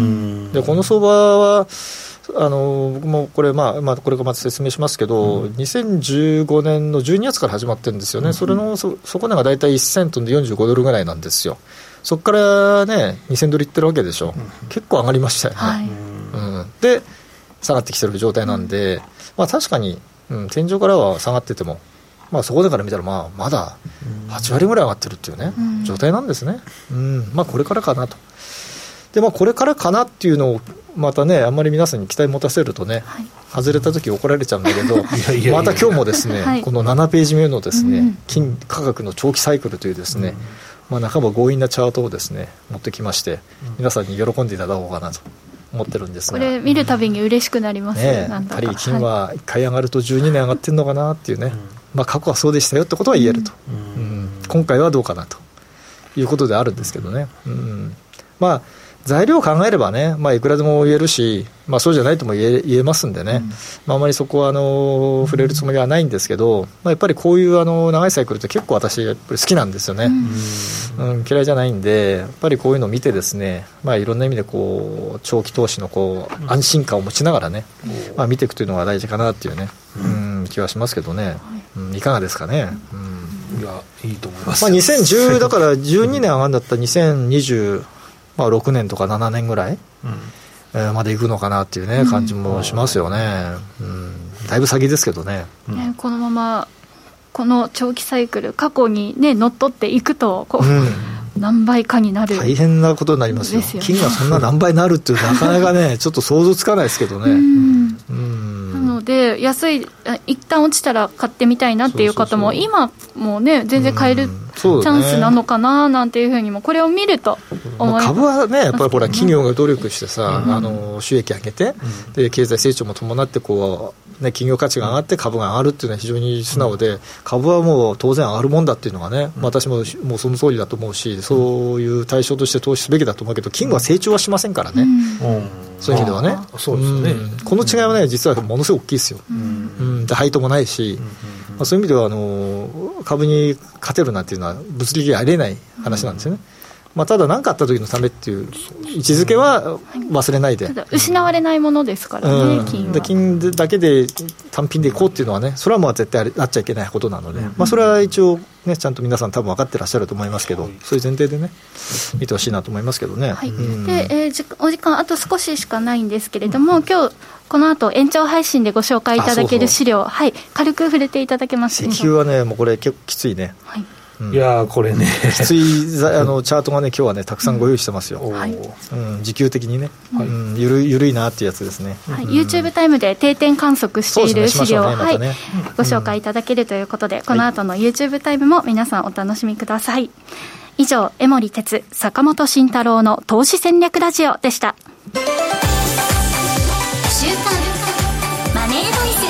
でこの相場はあの僕もこれ、まあまあ、これからまた説明しますけど、うん、にせんじゅうごねんのじゅうにがつから始まってるんですよね、うん、それのそ底値がだいたいいちセントでよんじゅうごドルぐらいなんですよ。そこからねにせんドルいってるわけでしょ、うん、結構上がりましたよね、はい、うん、で下がってきてる状態なんで、まあ、確かに、うん、天井からは下がってても、まあ、そこでから見たら、まあ、まだはち割ぐらい上がってるっていうね、うん、状態なんですね、うん、まあ、これからかなと。で、まあ、これからかなっていうのをまたねあんまり皆さんに期待持たせるとね、はい、外れた時怒られちゃうんだけどまた今日もですね、はい、このななページ目のですね、うん、金価格の長期サイクルというですね、うん、まあ、半ば強引なチャートをですね持ってきまして、うん、皆さんに喜んでいただこうかなと思ってるんですが、 これ見るたびに嬉しくなりますね。 やっぱり金はいっかい上がるとじゅうにねん上がってるのかなっていうね、うん、まあ、過去はそうでしたよってことは言えると、うんうん、今回はどうかなということであるんですけどね、うん、まあ材料を考えればね、まあ、いくらでも言えるし、まあ、そうじゃないとも言え、言えますんでね、うん、まあ、あまりそこはあの触れるつもりはないんですけど、まあ、やっぱりこういうあの長いサイクルって結構私やっぱり好きなんですよね、うんうん、嫌いじゃないんで、やっぱりこういうのを見てですね、まあ、いろんな意味でこう長期投資のこう安心感を持ちながらね、うん、まあ、見ていくというのが大事かなっていうね、うん、気はしますけどね、うん、いかがですかね、うん、 いやいいと思います、 まあ、にせんじゅうだからじゅうにねん上がるんだったらにせんにじゅうまあ、ろくねんとかななねんぐらい、うん、えー、までいくのかなっていう、ね、感じもしますよね、うん、だいぶ先ですけどね、うん、 ね、このままこの長期サイクル過去に、ね、乗っ取っていくとこう、うん、何倍かになる、 大変なことになりますよ、ですよね、金がそんな何倍になるっていうなかなかねちょっと想像つかないですけどね、うん、うん、 なので安い一旦落ちたら買ってみたいなっていう方も今もね全然買える、うん、チャンスなのかななんていうふうにもこれを見ると思います。 株はねやっぱりほら企業が努力してさ、うん、あの収益上げて、うん、で経済成長も伴ってこう、ね、企業価値が上がって株が上がるっていうのは非常に素直で、うん、株はもう当然上がるもんだっていうのがね、うん、私ももうその通りだと思うし、そういう対象として投資すべきだと思うけど、金は成長はしませんからね、うん、そういう意味ではね、 そうですね、 うん、この違いはね実はものすごく大きいですよ、うんうん、で配当もないし、うん、まあ、そういう意味ではあの株に勝てるなんていうのは物理的にありえない話なんですよね、うん、まあ、ただ何かあった時のためっていう位置づけは忘れないで、 ただ失われないものですからね、うん、金はで金だけで単品でいこうっていうのはね、それはもう絶対あっちゃいけないことなので、うん、まあ、それは一応、ね、ちゃんと皆さん多分分かってらっしゃると思いますけど、そういう前提でね見てほしいなと思いますけどね、はい、うん、 でえー、お時間あと少ししかないんですけれども、うん、今日この後延長配信でご紹介いただける資料、そうそう、はい、軽く触れていただけますか。 石油はねもうこれ結構きついね、はい、 うん、 いやこれねきついあのチャートがね今日はねたくさんご用意してますよ、うんはいうん、時給的にね、はい、うん、ゆるゆるいなっていうやつですね、 はい、うん、YouTube タイムで定点観測している資料を、ね、はい、ご紹介いただけるということで、うん、この後の YouTube タイムも皆さんお楽しみください。以上、江守哲坂本慎太郎の投資戦略ラジオでした。 週刊マネーボイ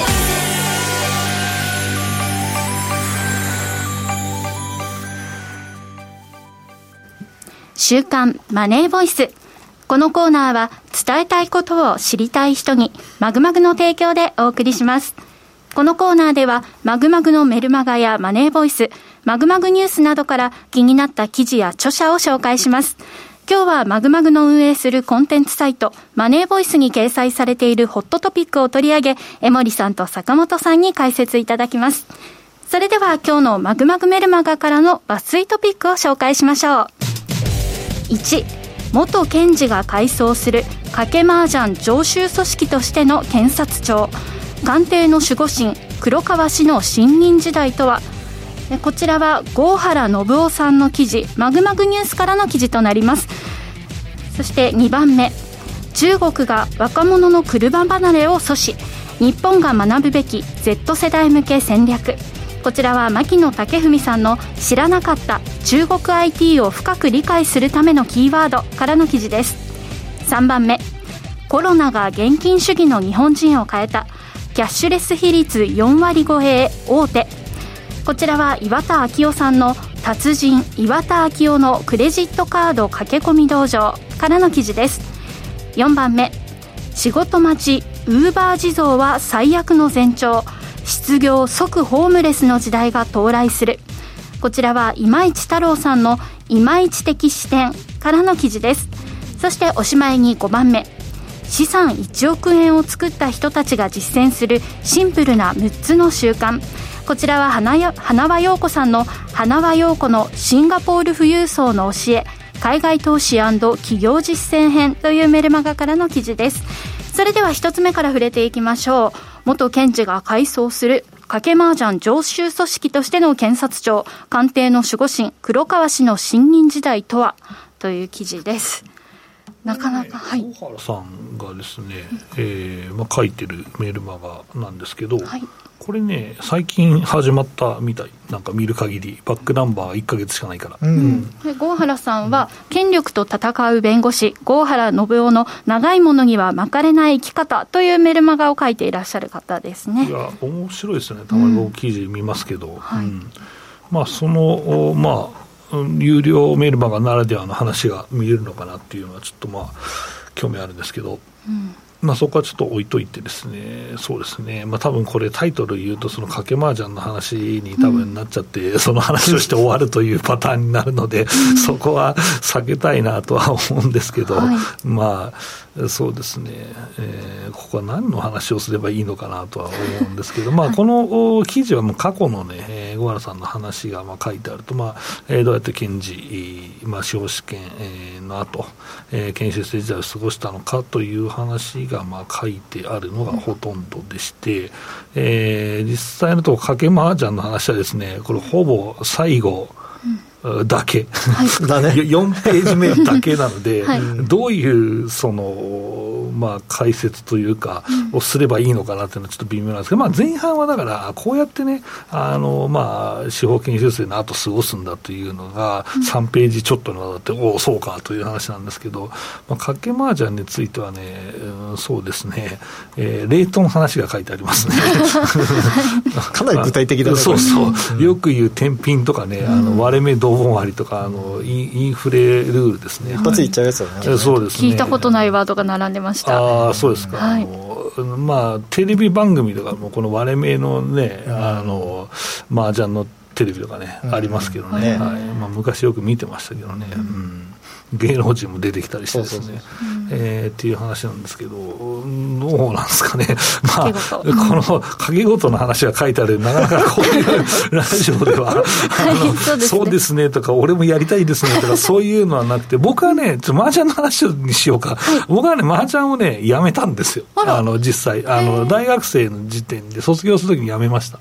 ス週刊マネーボイス。このコーナーは伝えたいことを知りたい人にマグマグの提供でお送りします。このコーナーではマグマグのメルマガやマネーボイス、マグマグニュースなどから気になった記事や著者を紹介します。今日はマグマグの運営するコンテンツサイトマネーボイスに掲載されているホットトピックを取り上げ、江守さんと坂本さんに解説いただきます。それでは今日のマグマグメルマガからの抜粋トピックを紹介しましょう。いち、元検事が改装する賭け麻雀常習組織としての検察庁、官邸の守護神黒川氏の信任時代とは。こちらは郷原信夫さんの記事、マグマグニュースからの記事となります。そしてにばんめ、中国が若者の車離れを阻止、日本が学ぶべき Z 世代向け戦略。こちらは牧野武文さんの知らなかった中国 アイティー を深く理解するためのキーワードからの記事です。さんばんめ、コロナが現金主義の日本人を変えた、キャッシュレス比率よんわり超えへ大手。こちらは岩田明夫さんの達人岩田明夫のクレジットカード駆け込み道場からの記事です。よんばんめ、仕事待ちウーバー地蔵は最悪の前兆、失業即ホームレスの時代が到来する。こちらは今市太郎さんの今市的視点からの記事です。そしておしまいにごばんめ、資産いちおくえんを作った人たちが実践するシンプルなむっつの習慣。こちらは花輪陽子さんの花輪陽子のシンガポール富裕層の教え、海外投資&企業実践編というメルマガからの記事です。それでは一つ目から触れていきましょう。元検事が改装する賭け麻雀常習組織としての検察庁、官邸の守護神黒川氏の信任時代とは、という記事です。なかなか、はい、 小原さんがですね、えーまあ、書いてるメールマガなんですけど、はい、これね最近始まったみたい、なんか見る限りバックナンバーいっかげつしかないから、うんうん、郷原さんは、うん、権力と戦う弁護士郷原信夫の長いものには巻かれない生き方というメルマガを書いていらっしゃる方ですね。いや面白いですね。たまに僕記事見ますけど、うんはいうん、まあそのまあ有料メルマガならではの話が見れるのかなっていうのはちょっとまあ興味あるんですけど、うんまあ、そこはちょっと置いといてですね、そうですね、まあ、多分これタイトル言うとその賭け麻雀の話に多分なっちゃって、うん、その話をして終わるというパターンになるので、うん、そこは避けたいなとは思うんですけど、はい、まあそうですね、えー、ここは何の話をすればいいのかなとは思うんですけど、まあ、この記事はもう過去のね、えー、小原さんの話がまあ書いてあると、まあえー、どうやって検事、まあ、司法試験、えー、の後、えー、研修生時代を過ごしたのかという話がまあ書いてあるのがほとんどでして、えー、実際のところ賭け麻雀の話はですね、これほぼ最後だけ、はい、よんページ目だけなので、はい、どういうその、まあ、解説というか、うん、をすればいいのかなというのはちょっと微妙なんですけど、まあ、前半はだからこうやってね、あの、まあ、司法研修生の後過ごすんだというのがさんページちょっとのだって、うん、おおそうかという話なんですけど、まあ、賭け麻雀についてはね、うん、そうですね、えー、レートの話が書いてありますねかなり具体的だね。 そうそう、うん、よく言う天品とかね、あの割れ目同本割とか、あのインフレルールですね。 一発いっちゃうやつだね。 はい、そうですね。 聞いたことないワードが並んでました。 ああ、そうですか。はい、あのまあ、テレビ番組とかもこの割れ目のね、うん、あの麻雀のテレビとかね、うん、ありますけどね、はい、まあ、昔よく見てましたけどね、うんうん、芸能人も出てきたりしてですね、そうそうそう、えー、っていう話なんですけど、どうなんですかね、まあ、この掛け事の話が書いてある、なかなかこういうラジオでは、はい、そうですね、そうですねとか、俺もやりたいですねとか、そういうのはなくて、僕はね、ちょっと麻雀の話にしようか、はい、僕はね、麻雀をね、やめたんですよ、あの実際あの、大学生の時点で、卒業するときにやめました。うん、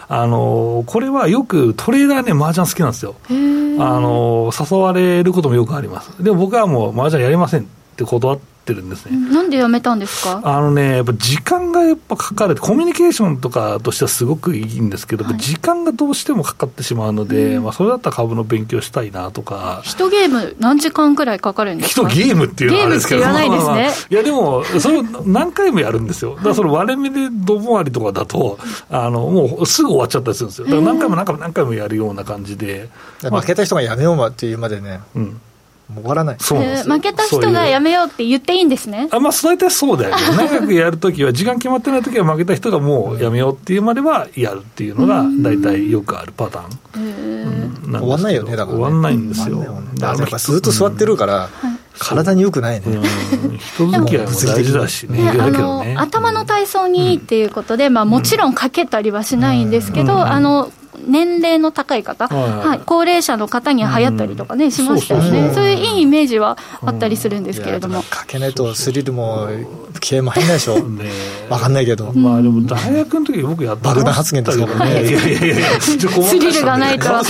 あのこれはよくトレーダーね麻雀好きなんですよ。あの誘われることもよくあります。でも僕はもう麻雀やりませんって断ってるんですね。 なんでやめたんですか？ あのね、やっぱ時間がやっぱかかる。コミュニケーションとかとしてはすごくいいんですけど、はい、時間がどうしてもかかってしまうので、うん、まあ、それだったら株の勉強したいなとか。 一ゲーム何時間くらいかかるんですか？ 一ゲームっていうのはあれですけど、 ゲームって言わないですね。 まあまあ、いやでもそれを何回もやるんですよ。だからその割れ目でどもありとかだと、あのもうすぐ終わっちゃったりするんですよ。だから何回も何回も何回もやるような感じで、 負けた人がやめようっていうまでね、うん、終わらない。 そうなんですよ。 負けた人がやめようって言っていいんですね。 あ、まあ大体そうだよね。長くやるときは時間決まってないときは負けた人がもうやめようっていうまではやるっていうのが大体よくあるパターン、 うん、終わんないよね。だからね、 終わんないんですよ。 だからやっぱずっと座ってるから、うん、体に良くないね。 うん、人付き合いも大事だしね。 ね、あのね、頭の体操にいいっていうことで、まあ、もちろんかけたりはしないんですけど、うん、あの年齢の高い方、はいはいはい、高齢者の方に流行ったりとかね、うん、しましたよね。そうそうそう、そういういいイメージはあったりするんですけれども、 かけないとスリルも気合も入んないでしょ。ね、分かんないけど、 まあ、でも大学の時僕やった爆弾発言ですからね。いやいやいやスリルがないとそう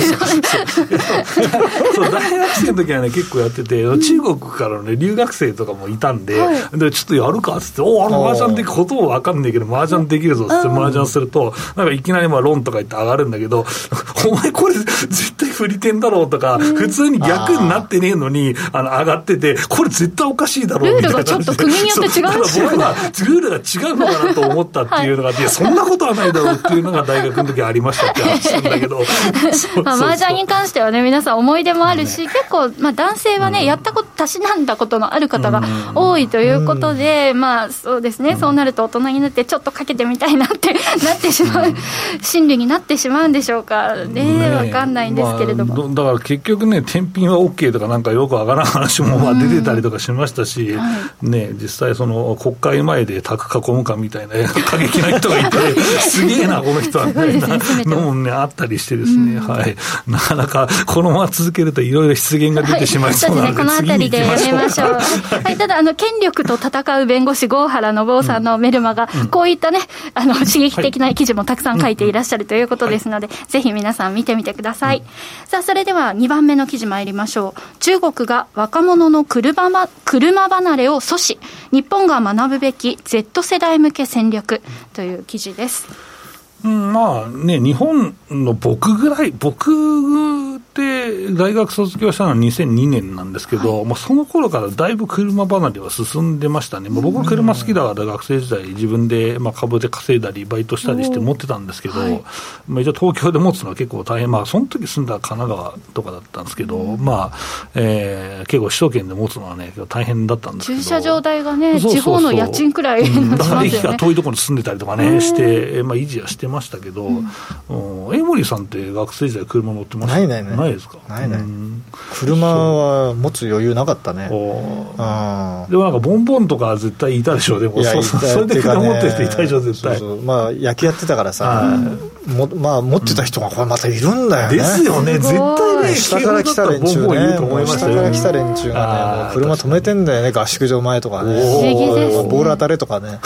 大学生の時はね結構やってて、中国からの、ね、留学生とかもいたんで、はい、でちょっとやるかっつって、おあの麻雀でことも分かんないけど麻雀できるぞっつって麻雀すると、なんかいきなりまあロンとか言って上がるんだけど、お前これ絶対振り点だろうとか、普通に逆になってねえのにあの上がってて、これ絶対おかしいだろうみたいな。 ルールがちょっと国によって違うんですよね。 僕はルールが違うのかなと思ったっていうのが、はい、いやそんなことはないだろうっていうのが大学の時ありましたって話なんだけどまあ、麻雀に関してはね皆さん思い出もあるし、ね、結構、まあ、男性はね、うん、やったことたしなんだことのある方が多いということで、うん、まあそうですね、うん、そうなると大人になってちょっとかけてみたいなってなってしまう、うん、心理になってしまうんでしょうかね、分かんないんですけれども、 まあ、だから結局ね天品は OK とかなんかよくわからん話もまあ出てたりとかしましたし、うん、ね、実際その国会前で卓囲むかみたいな過激な人がいてすげえなこの人はみたいなのもねあったりしてですね、うん、はい、なかなかこのまま続けるといろいろ失言が出てしまいそうなので、 はい、そうですね、このあたりでやめましょう、はい、ただあの権力と戦う弁護士郷原信夫さんのメルマが、うん、こういったねあの刺激的な記事もたくさん書いていらっしゃるということですので、はい、ぜひ皆さん見てみてください、うん、さあそれではにばんめの記事参りましょう。中国が若者の 車, ま車離れを阻止、日本が学ぶべき Z 世代向け戦略という記事です。 うん、まあね、日本の僕ぐらい、僕って大学卒業したのはにせんにねんなんですけど、はい、まあ、その頃からだいぶ車離れは進んでましたね。まあ、僕は車好きだから学生時代自分でまあ株で稼いだりバイトしたりして持ってたんですけど、はい、まあ、一応東京で持つのは結構大変、まあ、その時住んだ神奈川とかだったんですけど、まあえー、結構首都圏で持つのはね大変だったんですけど、 駐車場代がね、そうそうそう、地方の家賃くらいになっちゃいますよね。だから駅が遠いところに住んでたりとかねして、まあ、維持はしてましたけど、うん、江森さんって学生時代車乗ってました？ ないないない。 ないですか？ ないない。車は持つ余裕なかったね。あ、 でもなんかボンボンとか絶対いたでしょ。でも そ, それで車持ってる人いたでしょ絶対。 そうそう、まあ野球やってたからさ、もまあ持ってた人がこれまたいるんだよね。 ですよね。絶対ね、 下から来た連中ね、下から来た連中がね、もう車止めてんだよね、合宿場前とかね。ボール当たれとかね。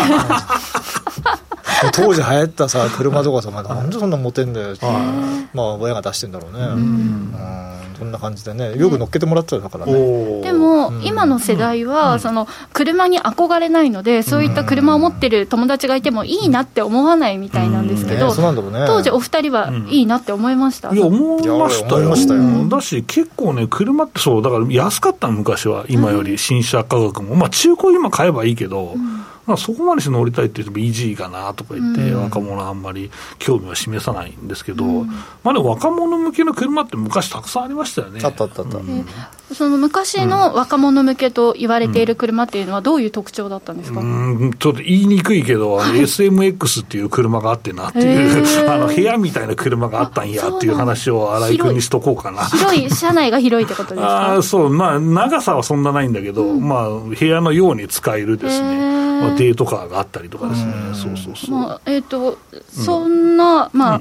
当時流行ったさ車とかさ、まあ、なんでそんなモテんだよって、まあ親が出してんだろうね、うん、うん、そんな感じでね、よく乗っけてもらってたからね。 でも、うん、今の世代は、うん、その車に憧れないので、そういった車を持ってる友達がいてもいいなって思わないみたいなんですけど、うん、ね、そうなんだろうね、当時お二人はいいなって思いました？ いや思いましたよ、したよ、うん、だし結構ね車ってそうだから安かったの昔は、今より新車価格も、まあ、中古今買えばいいけど、うん、まあ、そこまでして乗りたいって言ってもイージーかなとか言って、うん、若者はあんまり興味は示さないんですけど、うん、まあ、でも若者向けの車って昔たくさんありましたよね。 あったあったあった、うん、 その昔の若者向けと言われている車っていうのはどういう特徴だったんですか？ うん、ちょっと言いにくいけど、はい、エスエムエックス っていう車があってなっていうあの部屋みたいな車があったんやっていう話を新井君にしとこうかな。 広い、車内が広いってことですか？ あ、そう、まあ、長さはそんなないんだけど、うん、まあ、部屋のように使えるですね、まあ、デートカーがあったりとかですね、そうそうそう、 まあ、えーと、そんな、まあ、うん、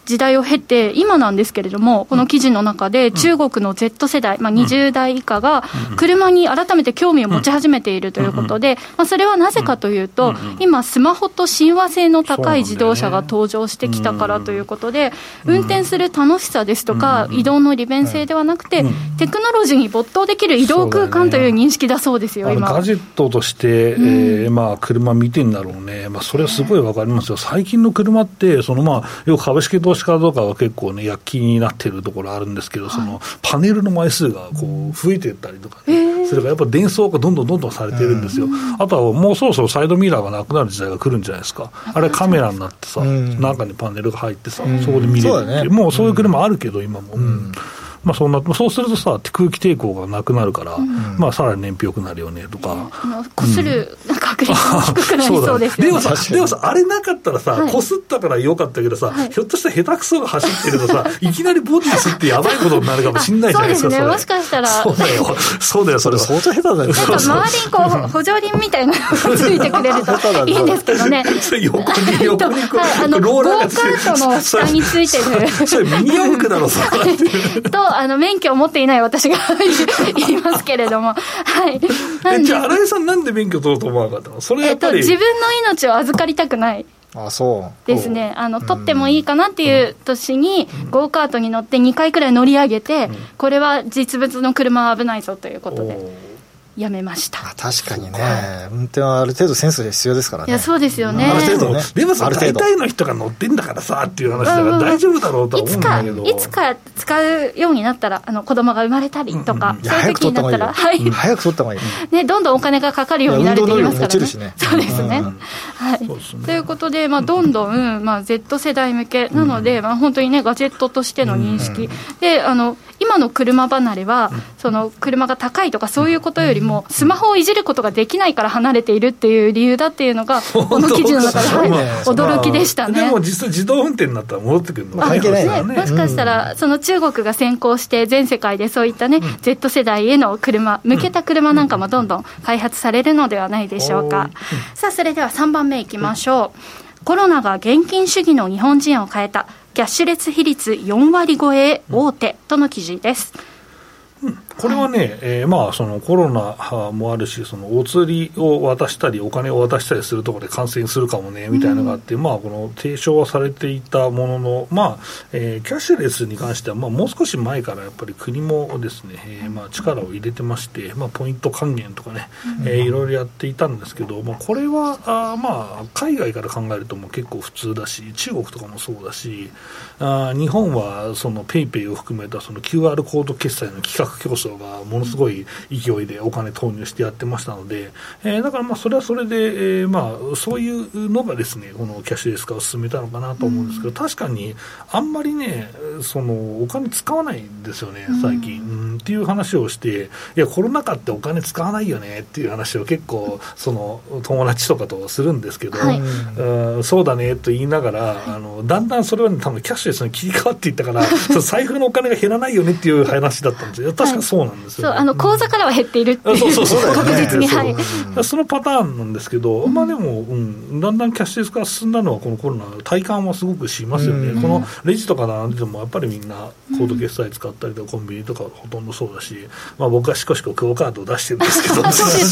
時代を経て今なんですけれども、この記事の中で中国の Z 世代、まあ、にじゅう代以下が車に改めて興味を持ち始めているということで、まあ、それはなぜかというと、今スマホと親和性の高い自動車が登場してきたからということで、運転する楽しさですとか移動の利便性ではなくて、テクノロジーに没頭できる移動空間という認識だそうですよ。今ガジェットとして、えーまあ、車見てんだろうね、まあ、それはすごいわかりますよ。最近の車ってその、まあ、よく株式投資家とかは結構ね躍起になってるところあるんですけど、そのパネルの枚数がこう増えていったりとか、ね、それがやっぱ伝送がどんどんどんどんされてるんですよ。あとはもうそろそろサイドミラーがなくなる時代が来るんじゃないですか。あれカメラになってさ、中にパネルが入ってさ、そこで見れるっていう、もうそういう車あるけど今も、うんまあ、そんなそうするとさ空気抵抗がなくなるから、うんまあ、さらに燃費良くなるよねとか、 こする確率も低くなりそうですよね。 でもさ、でもさあれなかったらさ、こす、はい、ったから良かったけどさ、はい、ひょっとしたら下手くそが走ってるとさいきなりボディすってやばいことになるかもしれないじゃないですか。 そうですね、もしかしたらそうだよそうだよそれ相当下手だよね。 なんか周りにこう補助輪みたいなのがついてくれるといいんですけどね横に横にこう、はい、あのローラーがついてるゴーカートの下についてるそれミニ四駆だろそれとあの免許を持っていない私が言いますけれども、はい、 なんでじゃあ新井さんなんで免許取ろうと思わなかったの？それやっぱり、 えっと、自分の命を預かりたくないあそうですね。あの取ってもいいかなっていう年にゴーカートに乗ってにかいくらい乗り上げて、これは実物の車は危ないぞということでやめました。 あ確かにね、運転はある程度センスが必要ですからね。 いやそうですよね。 ある程度ね。でもさ大体の人が乗ってんだからさっていう話だから大丈夫だろうとは思うんだけど、 いつかいつか使うようになったらあの子供が生まれたりとか、うんうん、そういう時になったらはい早く取った方がいい、 ね、どんどんお金がかかるようになるって言いますからね。 運動能力も落ちるしね。 そうですね、うんうんはい、そうですね。ということで、まあ、どんどん、まあ、Z 世代向けなので、うんまあ、本当にねガジェットとしての認識、うん、であの今の車離れは、うん、その車が高いとかそういうことよりもスマホをいじることができないから離れているっていう理由だっていうのがこの記事の中で、はい、驚きでしたね。 でも実際自動運転になったら戻ってくるの関係ないね。もしかしたらその中国が先行して全世界でそういったね、うん、Z 世代への車向けた車なんかもどんどん開発されるのではないでしょうか、うん、さあそれではさんばんめいきましょう、うん、コロナが現金主義の日本人を変えたキャッシュレス比率よんわり超え大手との記事です。 うん、これはね、はいえーまあ、そのコロナもあるしそのお釣りを渡したりお金を渡したりするところで感染するかもねみたいなのがあって、うんまあ、この提唱はされていたものの、まあえー、キャッシュレスに関しては、まあ、もう少し前からやっぱり国もですね、えーまあ、力を入れてまして、まあ、ポイント還元とかね、うんえー、いろいろやっていたんですけど、まあ、これはあ、まあ、海外から考えるともう結構普通だし中国とかもそうだしあ日本はそのペイペイを含めたその キューアール コード決済の企画競争がものすごい勢いでお金投入してやってましたので、えー、だからまあそれはそれで、えーまあ、そういうのがですねこのキャッシュレス化を進めたのかなと思うんですけど、うん、確かにあんまりねそのお金使わないんですよね最近、うん、っていう話をしていやコロナ禍ってお金使わないよねっていう話を結構その友達とかとするんですけど、はい、うんそうだねと言いながら、はい、あのだんだんそれは、ね、多分キャッシュレスに切り替わっていったから財布のお金が減らないよねっていう話だったんですよ。確かそうなんですよ、ねはい、そうあの口座からは減っているっていう、うん、そうそうそう確実に、はい、 そのパターンなんですけど、うんまあ、でも、うん、だんだんキャッシュレス化進んだのはこのコロナ体感はすごくしますよね、うん、このレジとかなんでもやっぱりみんなコード決済使ったりとかコンビニとかほとんどそうだし、まあ、僕はしこしこクオカードを出してるんですけど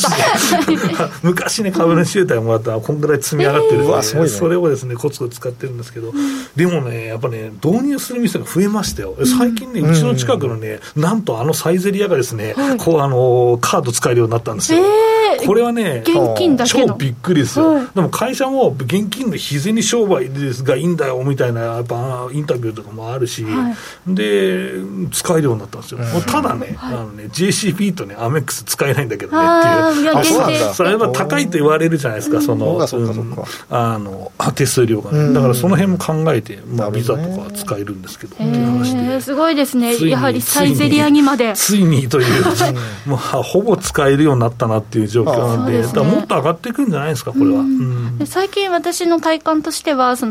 昔ね株主優待もらったらこんぐらい積み上がってるんで、えーね、それをですねコツコツ使ってるんですけど、うん、でもねやっぱね導入する店が増えましたよ最近ね、うん、うちの近くのねなんとあのサイゼリヤがですね、はい、こうあのカード使えるようになったんですよ、えー、これはね現金だけの超びっくりですよ、はい、でも会社も現金の日銭商売ですがいいんだよみたいなやっぱインタビューとかもあるし、はい、で使えるようになったんですよ、うん、ただね、はい、あのね ジェーシーピー とねアメックス使えないんだけどねっていうあそうなんだそれは高いと言われるじゃないですかその、うん、あの手数料がね、うん、だからその辺も考えて、まあ、ビザとかは使えるんですけど、っていう話で、 えー、すごいですねやはりサイゼリヤにまでついにというもうほぼ使えるようになったなっていう状況なので、だからもっと上がっていくんじゃないですかこれは、うんうん、 で最近私の体感としてはその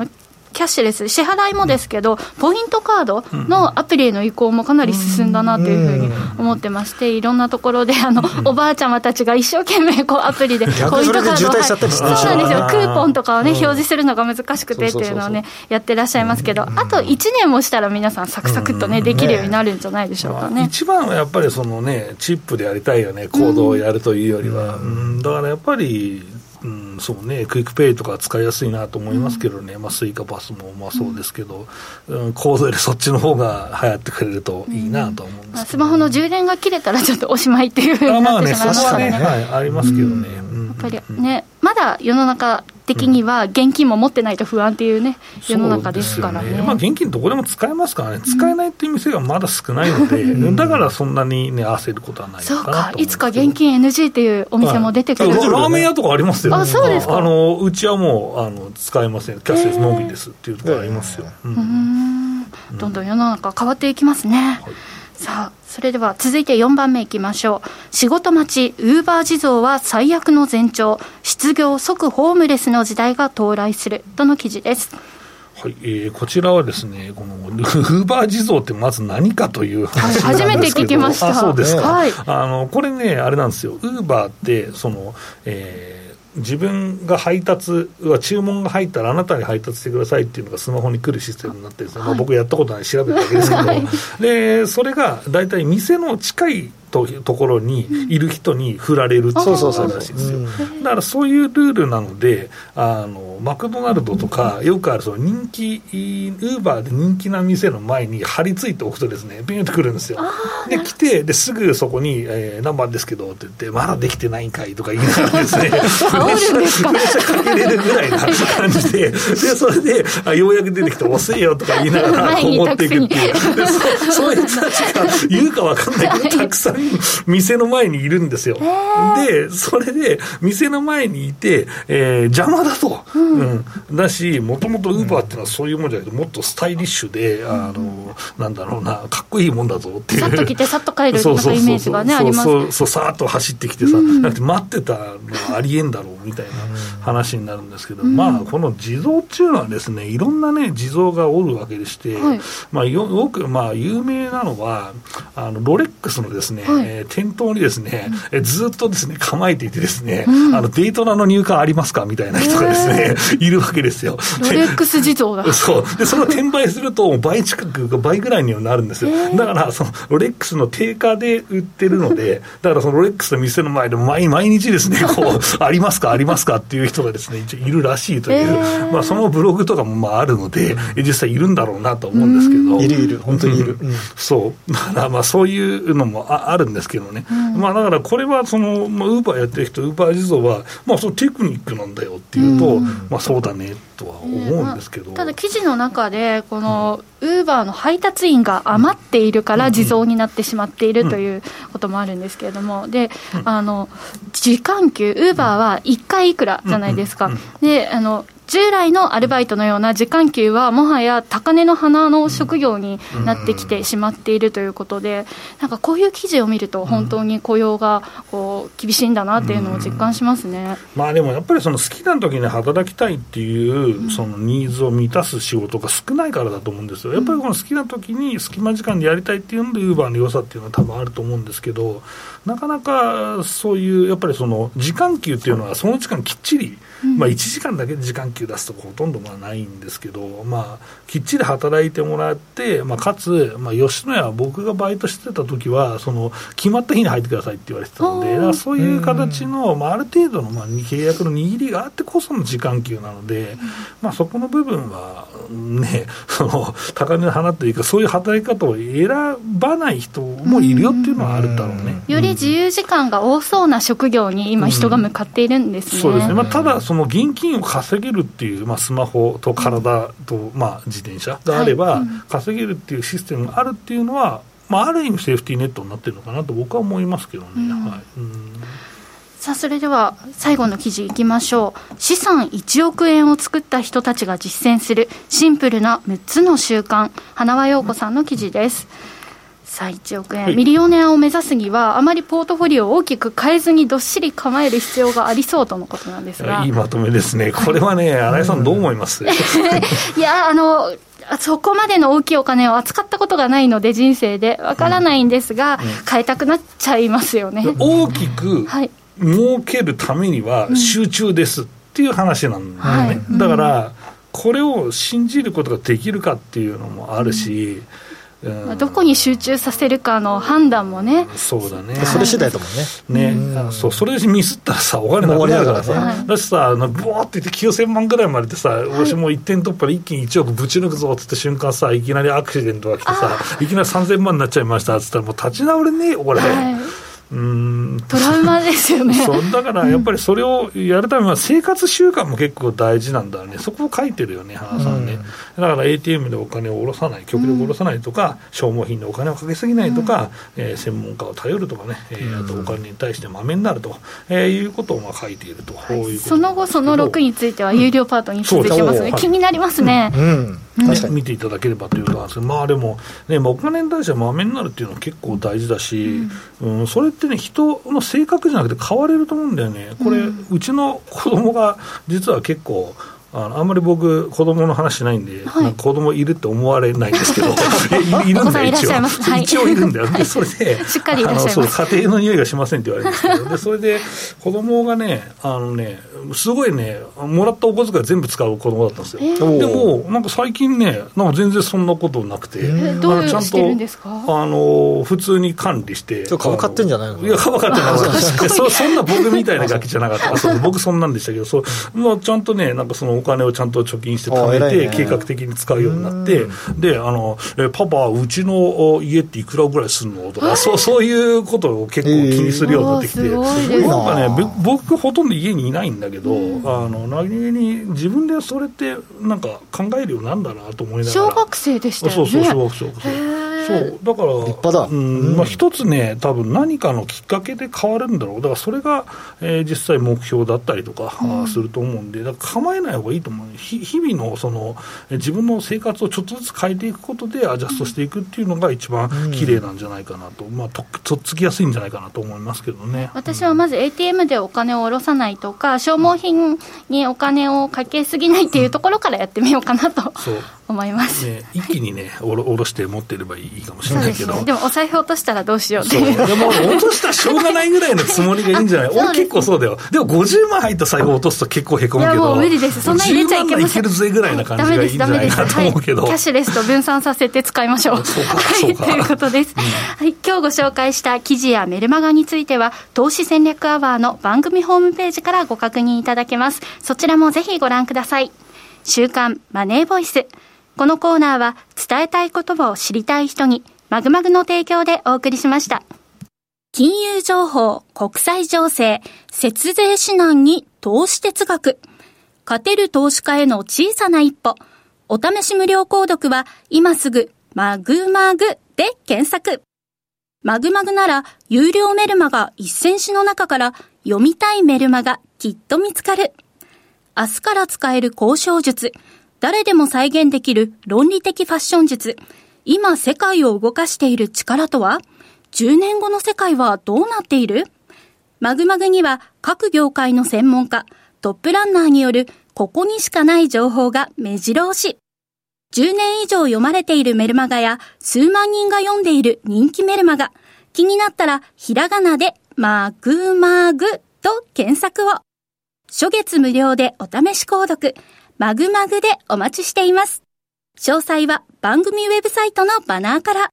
キャッシュレス支払いもですけど、ポイントカードのアプリへの移行もかなり進んだなというふうに思ってまして、いろんなところであのおばあちゃまたちが一生懸命こうアプリでポイントカードを、そうなんですよ、クーポンとかをね表示するのが難しくてっていうのをねやってらっしゃいますけど、あといちねんもしたら皆さんサクサクっとねできるようになるんじゃないでしょうかね。 一番はやっぱりそのねチップでやりたいよね、コードをやるというよりは、うん、だからやっぱりうん、そうね、クイックペイとか使いやすいなと思いますけどね、うん、まあ、スイカパスもまあそうですけど、うん、コードよりそっちの方が流行ってくれるといいなと思うんですけど、ね、 スマホの充電が切れたらちょっとおしまいっていう風になってしまいますからね。 あ、まあね、はい、ありますけどね、うん、 やっぱりね、まだ世の中的には現金も持ってないと不安っていうね、世の中ですからね。 ね、まあ、現金どこでも使えますからね、使えないっていう店がまだ少ないので、うん、だからそんなに、ね、焦ることはないのかなと思います。 そうか、いつか現金 エヌジー っていうお店も出てくる、はい、 ラーメン屋とかありますよ。 あ、そうですか。 あのうちはもうあの使えません、キャッシュレスのみですっていうところありますよ。 うん、うん、どんどん世の中変わっていきますね。はい、さあ、それでは続いてよんばんめいきましょう。仕事待ちウーバー地蔵は最悪の前兆、失業即ホームレスの時代が到来するとの記事です。 はい、えー、こちらはですね、このウーバー地蔵ってまず何かという話なんですけど、 初めて聞きました。 あ、そうですか。 はい、 あのこれね、あれなんですよ、ウーバーってその、えー自分が配達は注文が入ったらあなたに配達してくださいっていうのがスマホに来るシステムになってるんですね、はい、まあ、僕やったことない調べただけですけど、はい、でそれがだいたい店の近いと, ところにいる人に振られるっていうことらしいんですよ。だからそういうルールなので、あのマクドナルドとかよくあるその人気ウーバーで人気な店の前に張り付いておくとですね、ビューンと来るんですよ。で来てですぐそこに、えー、何番ですけどって言って、まだできてないんかいとか言いながらですね、プレッシャープレッシャーかけれるぐらいな感じで、でそれであようやく出てきて遅いよとか言いながら持っていくっていう、で そ, そういう人たちが言うか分かんないけどたくさん店の前にいるんですよ。でそれで店の前にいて、えー、邪魔だと、うんうん、だし、もともとウーバーっていうのはそういうもんじゃなくてもっとスタイリッシュで、あのなんだろうな、かっこいいもんだぞっていう、 さっと来てさっと帰るっていうイメージがねあります。 そうそう、さーっと走ってきてさ、うん、だって待ってたのはありえんだろうみたいな話になるんですけど、うん、まあこの地蔵っていうのはですね、いろんなね地蔵がおるわけでして、はい、まあ、よ, よくまあ有名なのはあのロレックスのですね、はい、えー店頭にですね、うん、ずっとですね構えていてですね、うん、あのデイトナの入荷ありますかみたいな人がですね、いるわけですよ。 ロレックス地蔵だ。 そうで、それを転売すると倍近く倍ぐらいにはなるんですよ。だからそのロレックスの定価で売ってるので、だからそのロレックスの店の前で毎毎日ですね、こうありますかありますかっていう人がですね一応いるらしいという、まあ、そのブログとかもまああるので実際いるんだろうなと思うんですけど、 いるいる本当にいる、うん、 そうだからまあそういうのも あ, あるんですけどね、うん、まあ、だからこれはその、まあ、ウーバーやってる人、ウーバー地蔵は、まあ、そのテクニックなんだよっていうと、うん、まあ、そうだねとは思うんですけど、 えーまあ、ただ記事の中でこのウーバーの配達員が余っているから地蔵になってしまっているということもあるんですけれども、で、あの時間給、ウーバーはいっかいいくらじゃないですか。で、あの従来のアルバイトのような時間給はもはや高値の花の職業になってきてしまっているということで、なんかこういう記事を見ると本当に雇用がこう厳しいんだなっていうのを実感しますね。 まあ、でもやっぱりその好きな時に働きたいっていうそのニーズを満たす仕事が少ないからだと思うんですよ。やっぱりこの好きな時に隙間時間でやりたいっていうのでウーバーの良さっていうのは多分あると思うんですけど、なかなかそういうやっぱりその時間給っていうのはその時間きっちり、まあ、いちじかんだけで時間給出すとほとんどまあないんですけど、まあ、きっちり働いてもらって、まあ、かつ、まあ、吉野家は僕がバイトしてた時はその決まった日に入ってくださいって言われてたので、だからそういう形の、まあ、ある程度のまあ契約の握りがあってこその時間給なので、まあ、そこの部分はね、その高値の花というかそういう働き方を選ばない人もいるよっていうのはあるだろうね。 より自由時間が多そうな職業に今人が向かっているんですね。うん、そうですね。 まあ、ただその現金を稼げるっていう、まあ、スマホと体と、まあ、自転車があれば、はい、稼げるっていうシステムがあるっていうのは、まあ、ある意味セーフティーネットになってるのかなと僕は思いますけどね。うん、はい、うん。 さあ、それでは最後の記事いきましょう。資産いちおくえんを作った人たちが実践するシンプルなむっつの習慣、花輪陽子さんの記事です。 さあいちおくえん、はい、ミリオネアを目指すにはあまりポートフォリオを大きく変えずにどっしり構える必要がありそうとのことなんですが、 いいまとめですね。これはね、新井さんどう思います？ いや、あのそこまでの大きいお金を扱ったことがないので人生でわからないんですが、うんうん、変えたくなっちゃいますよね。 大きく儲けるためには集中ですっていう話なんだよね、はい、だからこれを信じることができるかっていうのもあるし、うんうん、どこに集中させるかの判断もね、 そうだね、 それ次第だもんね。 ね、うん、そう、それでミスったらさ、お金なくなるからさ、はい、だしさ、あのボーっていってきゅうせんまんぐらいまででさ、はい、私もいってん突破で一気にいちおくぶち抜くぞって言った瞬間さ、いきなりアクシデントが来てさ、いきなりさんぜんまんになっちゃいましたって言ったら、もう立ち直れねえよこれ、はい、うーん、 トラウマですよね。 そうだからやっぱりそれをやるためには生活習慣も結構大事なんだね。そこを書いてるよね、花さんね、うん、だから エーティーエム でお金を下ろさない、極力下ろさないとか、うん、消耗品でお金をかけすぎないとか、うん、えー、専門家を頼るとかね、えー、あとお金に対してまめになると、えー、いうことをまあ書いていると、はい、こういうこと。 その後そのろくについては有料パートに続きますので、うん、気になりますね、うんうんうん、確かに見ていただければということなんですけど、まあでも、ね、まあ、お金に対してはまめになるっていうのは結構大事だし、うんうん、それってね、人の性格じゃなくて変われると思うんだよね。これ、うん、うちの子供が実は結構あのあんまり僕子供の話しないんで、はい、なんか子供いるって思われないんですけどい, いるんだよ一応、はい、一応いるんだよ。でそれでしっかりいらっしゃいます。 あのそう家庭の匂いがしませんって言われるんですけどでそれで子供がね、あのねすごいね、もらったお小遣い全部使う子供だったんですよ、えー、でもなんか最近ね、なんか全然そんなことなくて、えー、どうしてるんですか？ あの普通に管理して、 株買ってんじゃないの？ いや、株買ってなかったそ, そんな僕みたいなガキじゃなかったそう僕そんなんでしたけど、そう、まあ、ちゃんとね、なんかそのお金をちゃんと貯金して貯めて、ね、計画的に使うようになって、で、あのえパパうちの家っていくらぐらいするのとか、そう、そういうことを結構気にするようになってきて、えー、なんかね、僕ほとんど家にいないんだけど、あの何気に自分でそれってなんか考えるようなんだなと思いながら。 小学生でしたよね。 そうそう、小学生。そうだから立派だ、 うんまあ、一つね、多分何かのきっかけで変わるんだろう。だからそれが、えー、実際目標だったりとか、うん、すると思うんで、だから構えない方がいいと思う。日々のその自分の生活をちょっとずつ変えていくことでアジャストしていくっていうのが一番綺麗なんじゃないかなと、うんまあ、と, とっつきやすいんじゃないかなと思いますけどね。 私はまず エーティーエム でお金を下ろさないとか、消耗品にお金をかけすぎないっていうところからやってみようかなと、うん、そう思います、 ね、一気にねおろ、おろして持ってればいいかもしれないけど、 で, ね、でもお財布落としたらどうしようっていう。 そうでも落としたらしょうがないぐらいのつもりがいいんじゃない俺結構そうだよ。でもごじゅうまん入った財布落とすと結構へこむけど、いやもう無理です。そんな入れちゃいけません。じゅうまんのいけるぜぐらいな感じがいいんじゃないかなと思うけど、 はい、キャッシュレスと分散させて使いましょう。そうかそうか、はい、ということです、うんはい、今日ご紹介した記事やメルマガについては投資戦略アワーの番組ホームページからご確認いただけます。そちらもぜひご覧ください。週刊マネーボイス、このコーナーは伝えたいことを知りたい人にマグマグの提供でお送りしました。金融情報、国際情勢、節税指南に投資哲学、勝てる投資家への小さな一歩。お試し無料購読は今すぐマグマグで検索。マグマグなら有料メルマガせんしの中から読みたいメルマガきっと見つかる。明日から使える交渉術、誰でも再現できる論理的ファッション術、今世界を動かしている力とは？じゅうねんごの世界はどうなっている？マグマグには各業界の専門家、トップランナーによるここにしかない情報が目白押し。じゅうねん以上読まれているメルマガや数万人が読んでいる人気メルマガ。気になったらひらがなでマグマグと検索を。初月無料でお試し購読。マグマグでお待ちしています。詳細は番組ウェブサイトのバナーから。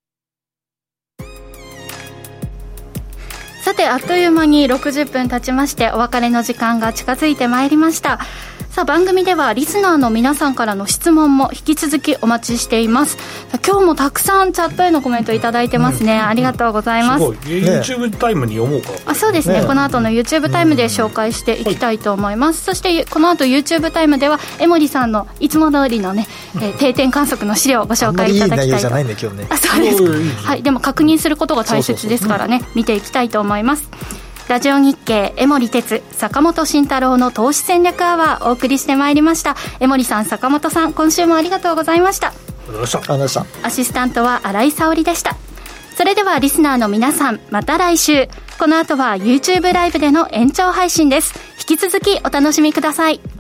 さて、あっという間にろくじゅっぷん経ちましてお別れの時間が近づいてまいりました。さあ、番組ではリスナーの皆さんからの質問も引き続きお待ちしています。今日もたくさんチャットへのコメントいただいてますね、うん、ありがとうございます。すごい YouTube タイムに読もうか。 あ、そうですね、ね、この後の YouTube タイムで紹介していきたいと思います、うん、そしてこの後 YouTube タイムでは江森さんのいつも通りのね、えー、定点観測の資料をご紹介いただきたいと。あんまりいい内容じゃないね今日ね。あ、そうです、はい、でも確認することが大切ですからね、そうそうそう、うん、見ていきたいと思います。ラジオ日経江森哲坂本慎太郎の投資戦略アワーお送りしてまいりました。江森さん、坂本さん、今週もありがとうございました。 ありがとうございました。 アシスタントは新井沙織でした。 れではリスナーの皆さん、また来週。この後は YouTube ライブでの延長配信です。引き続きお楽しみください。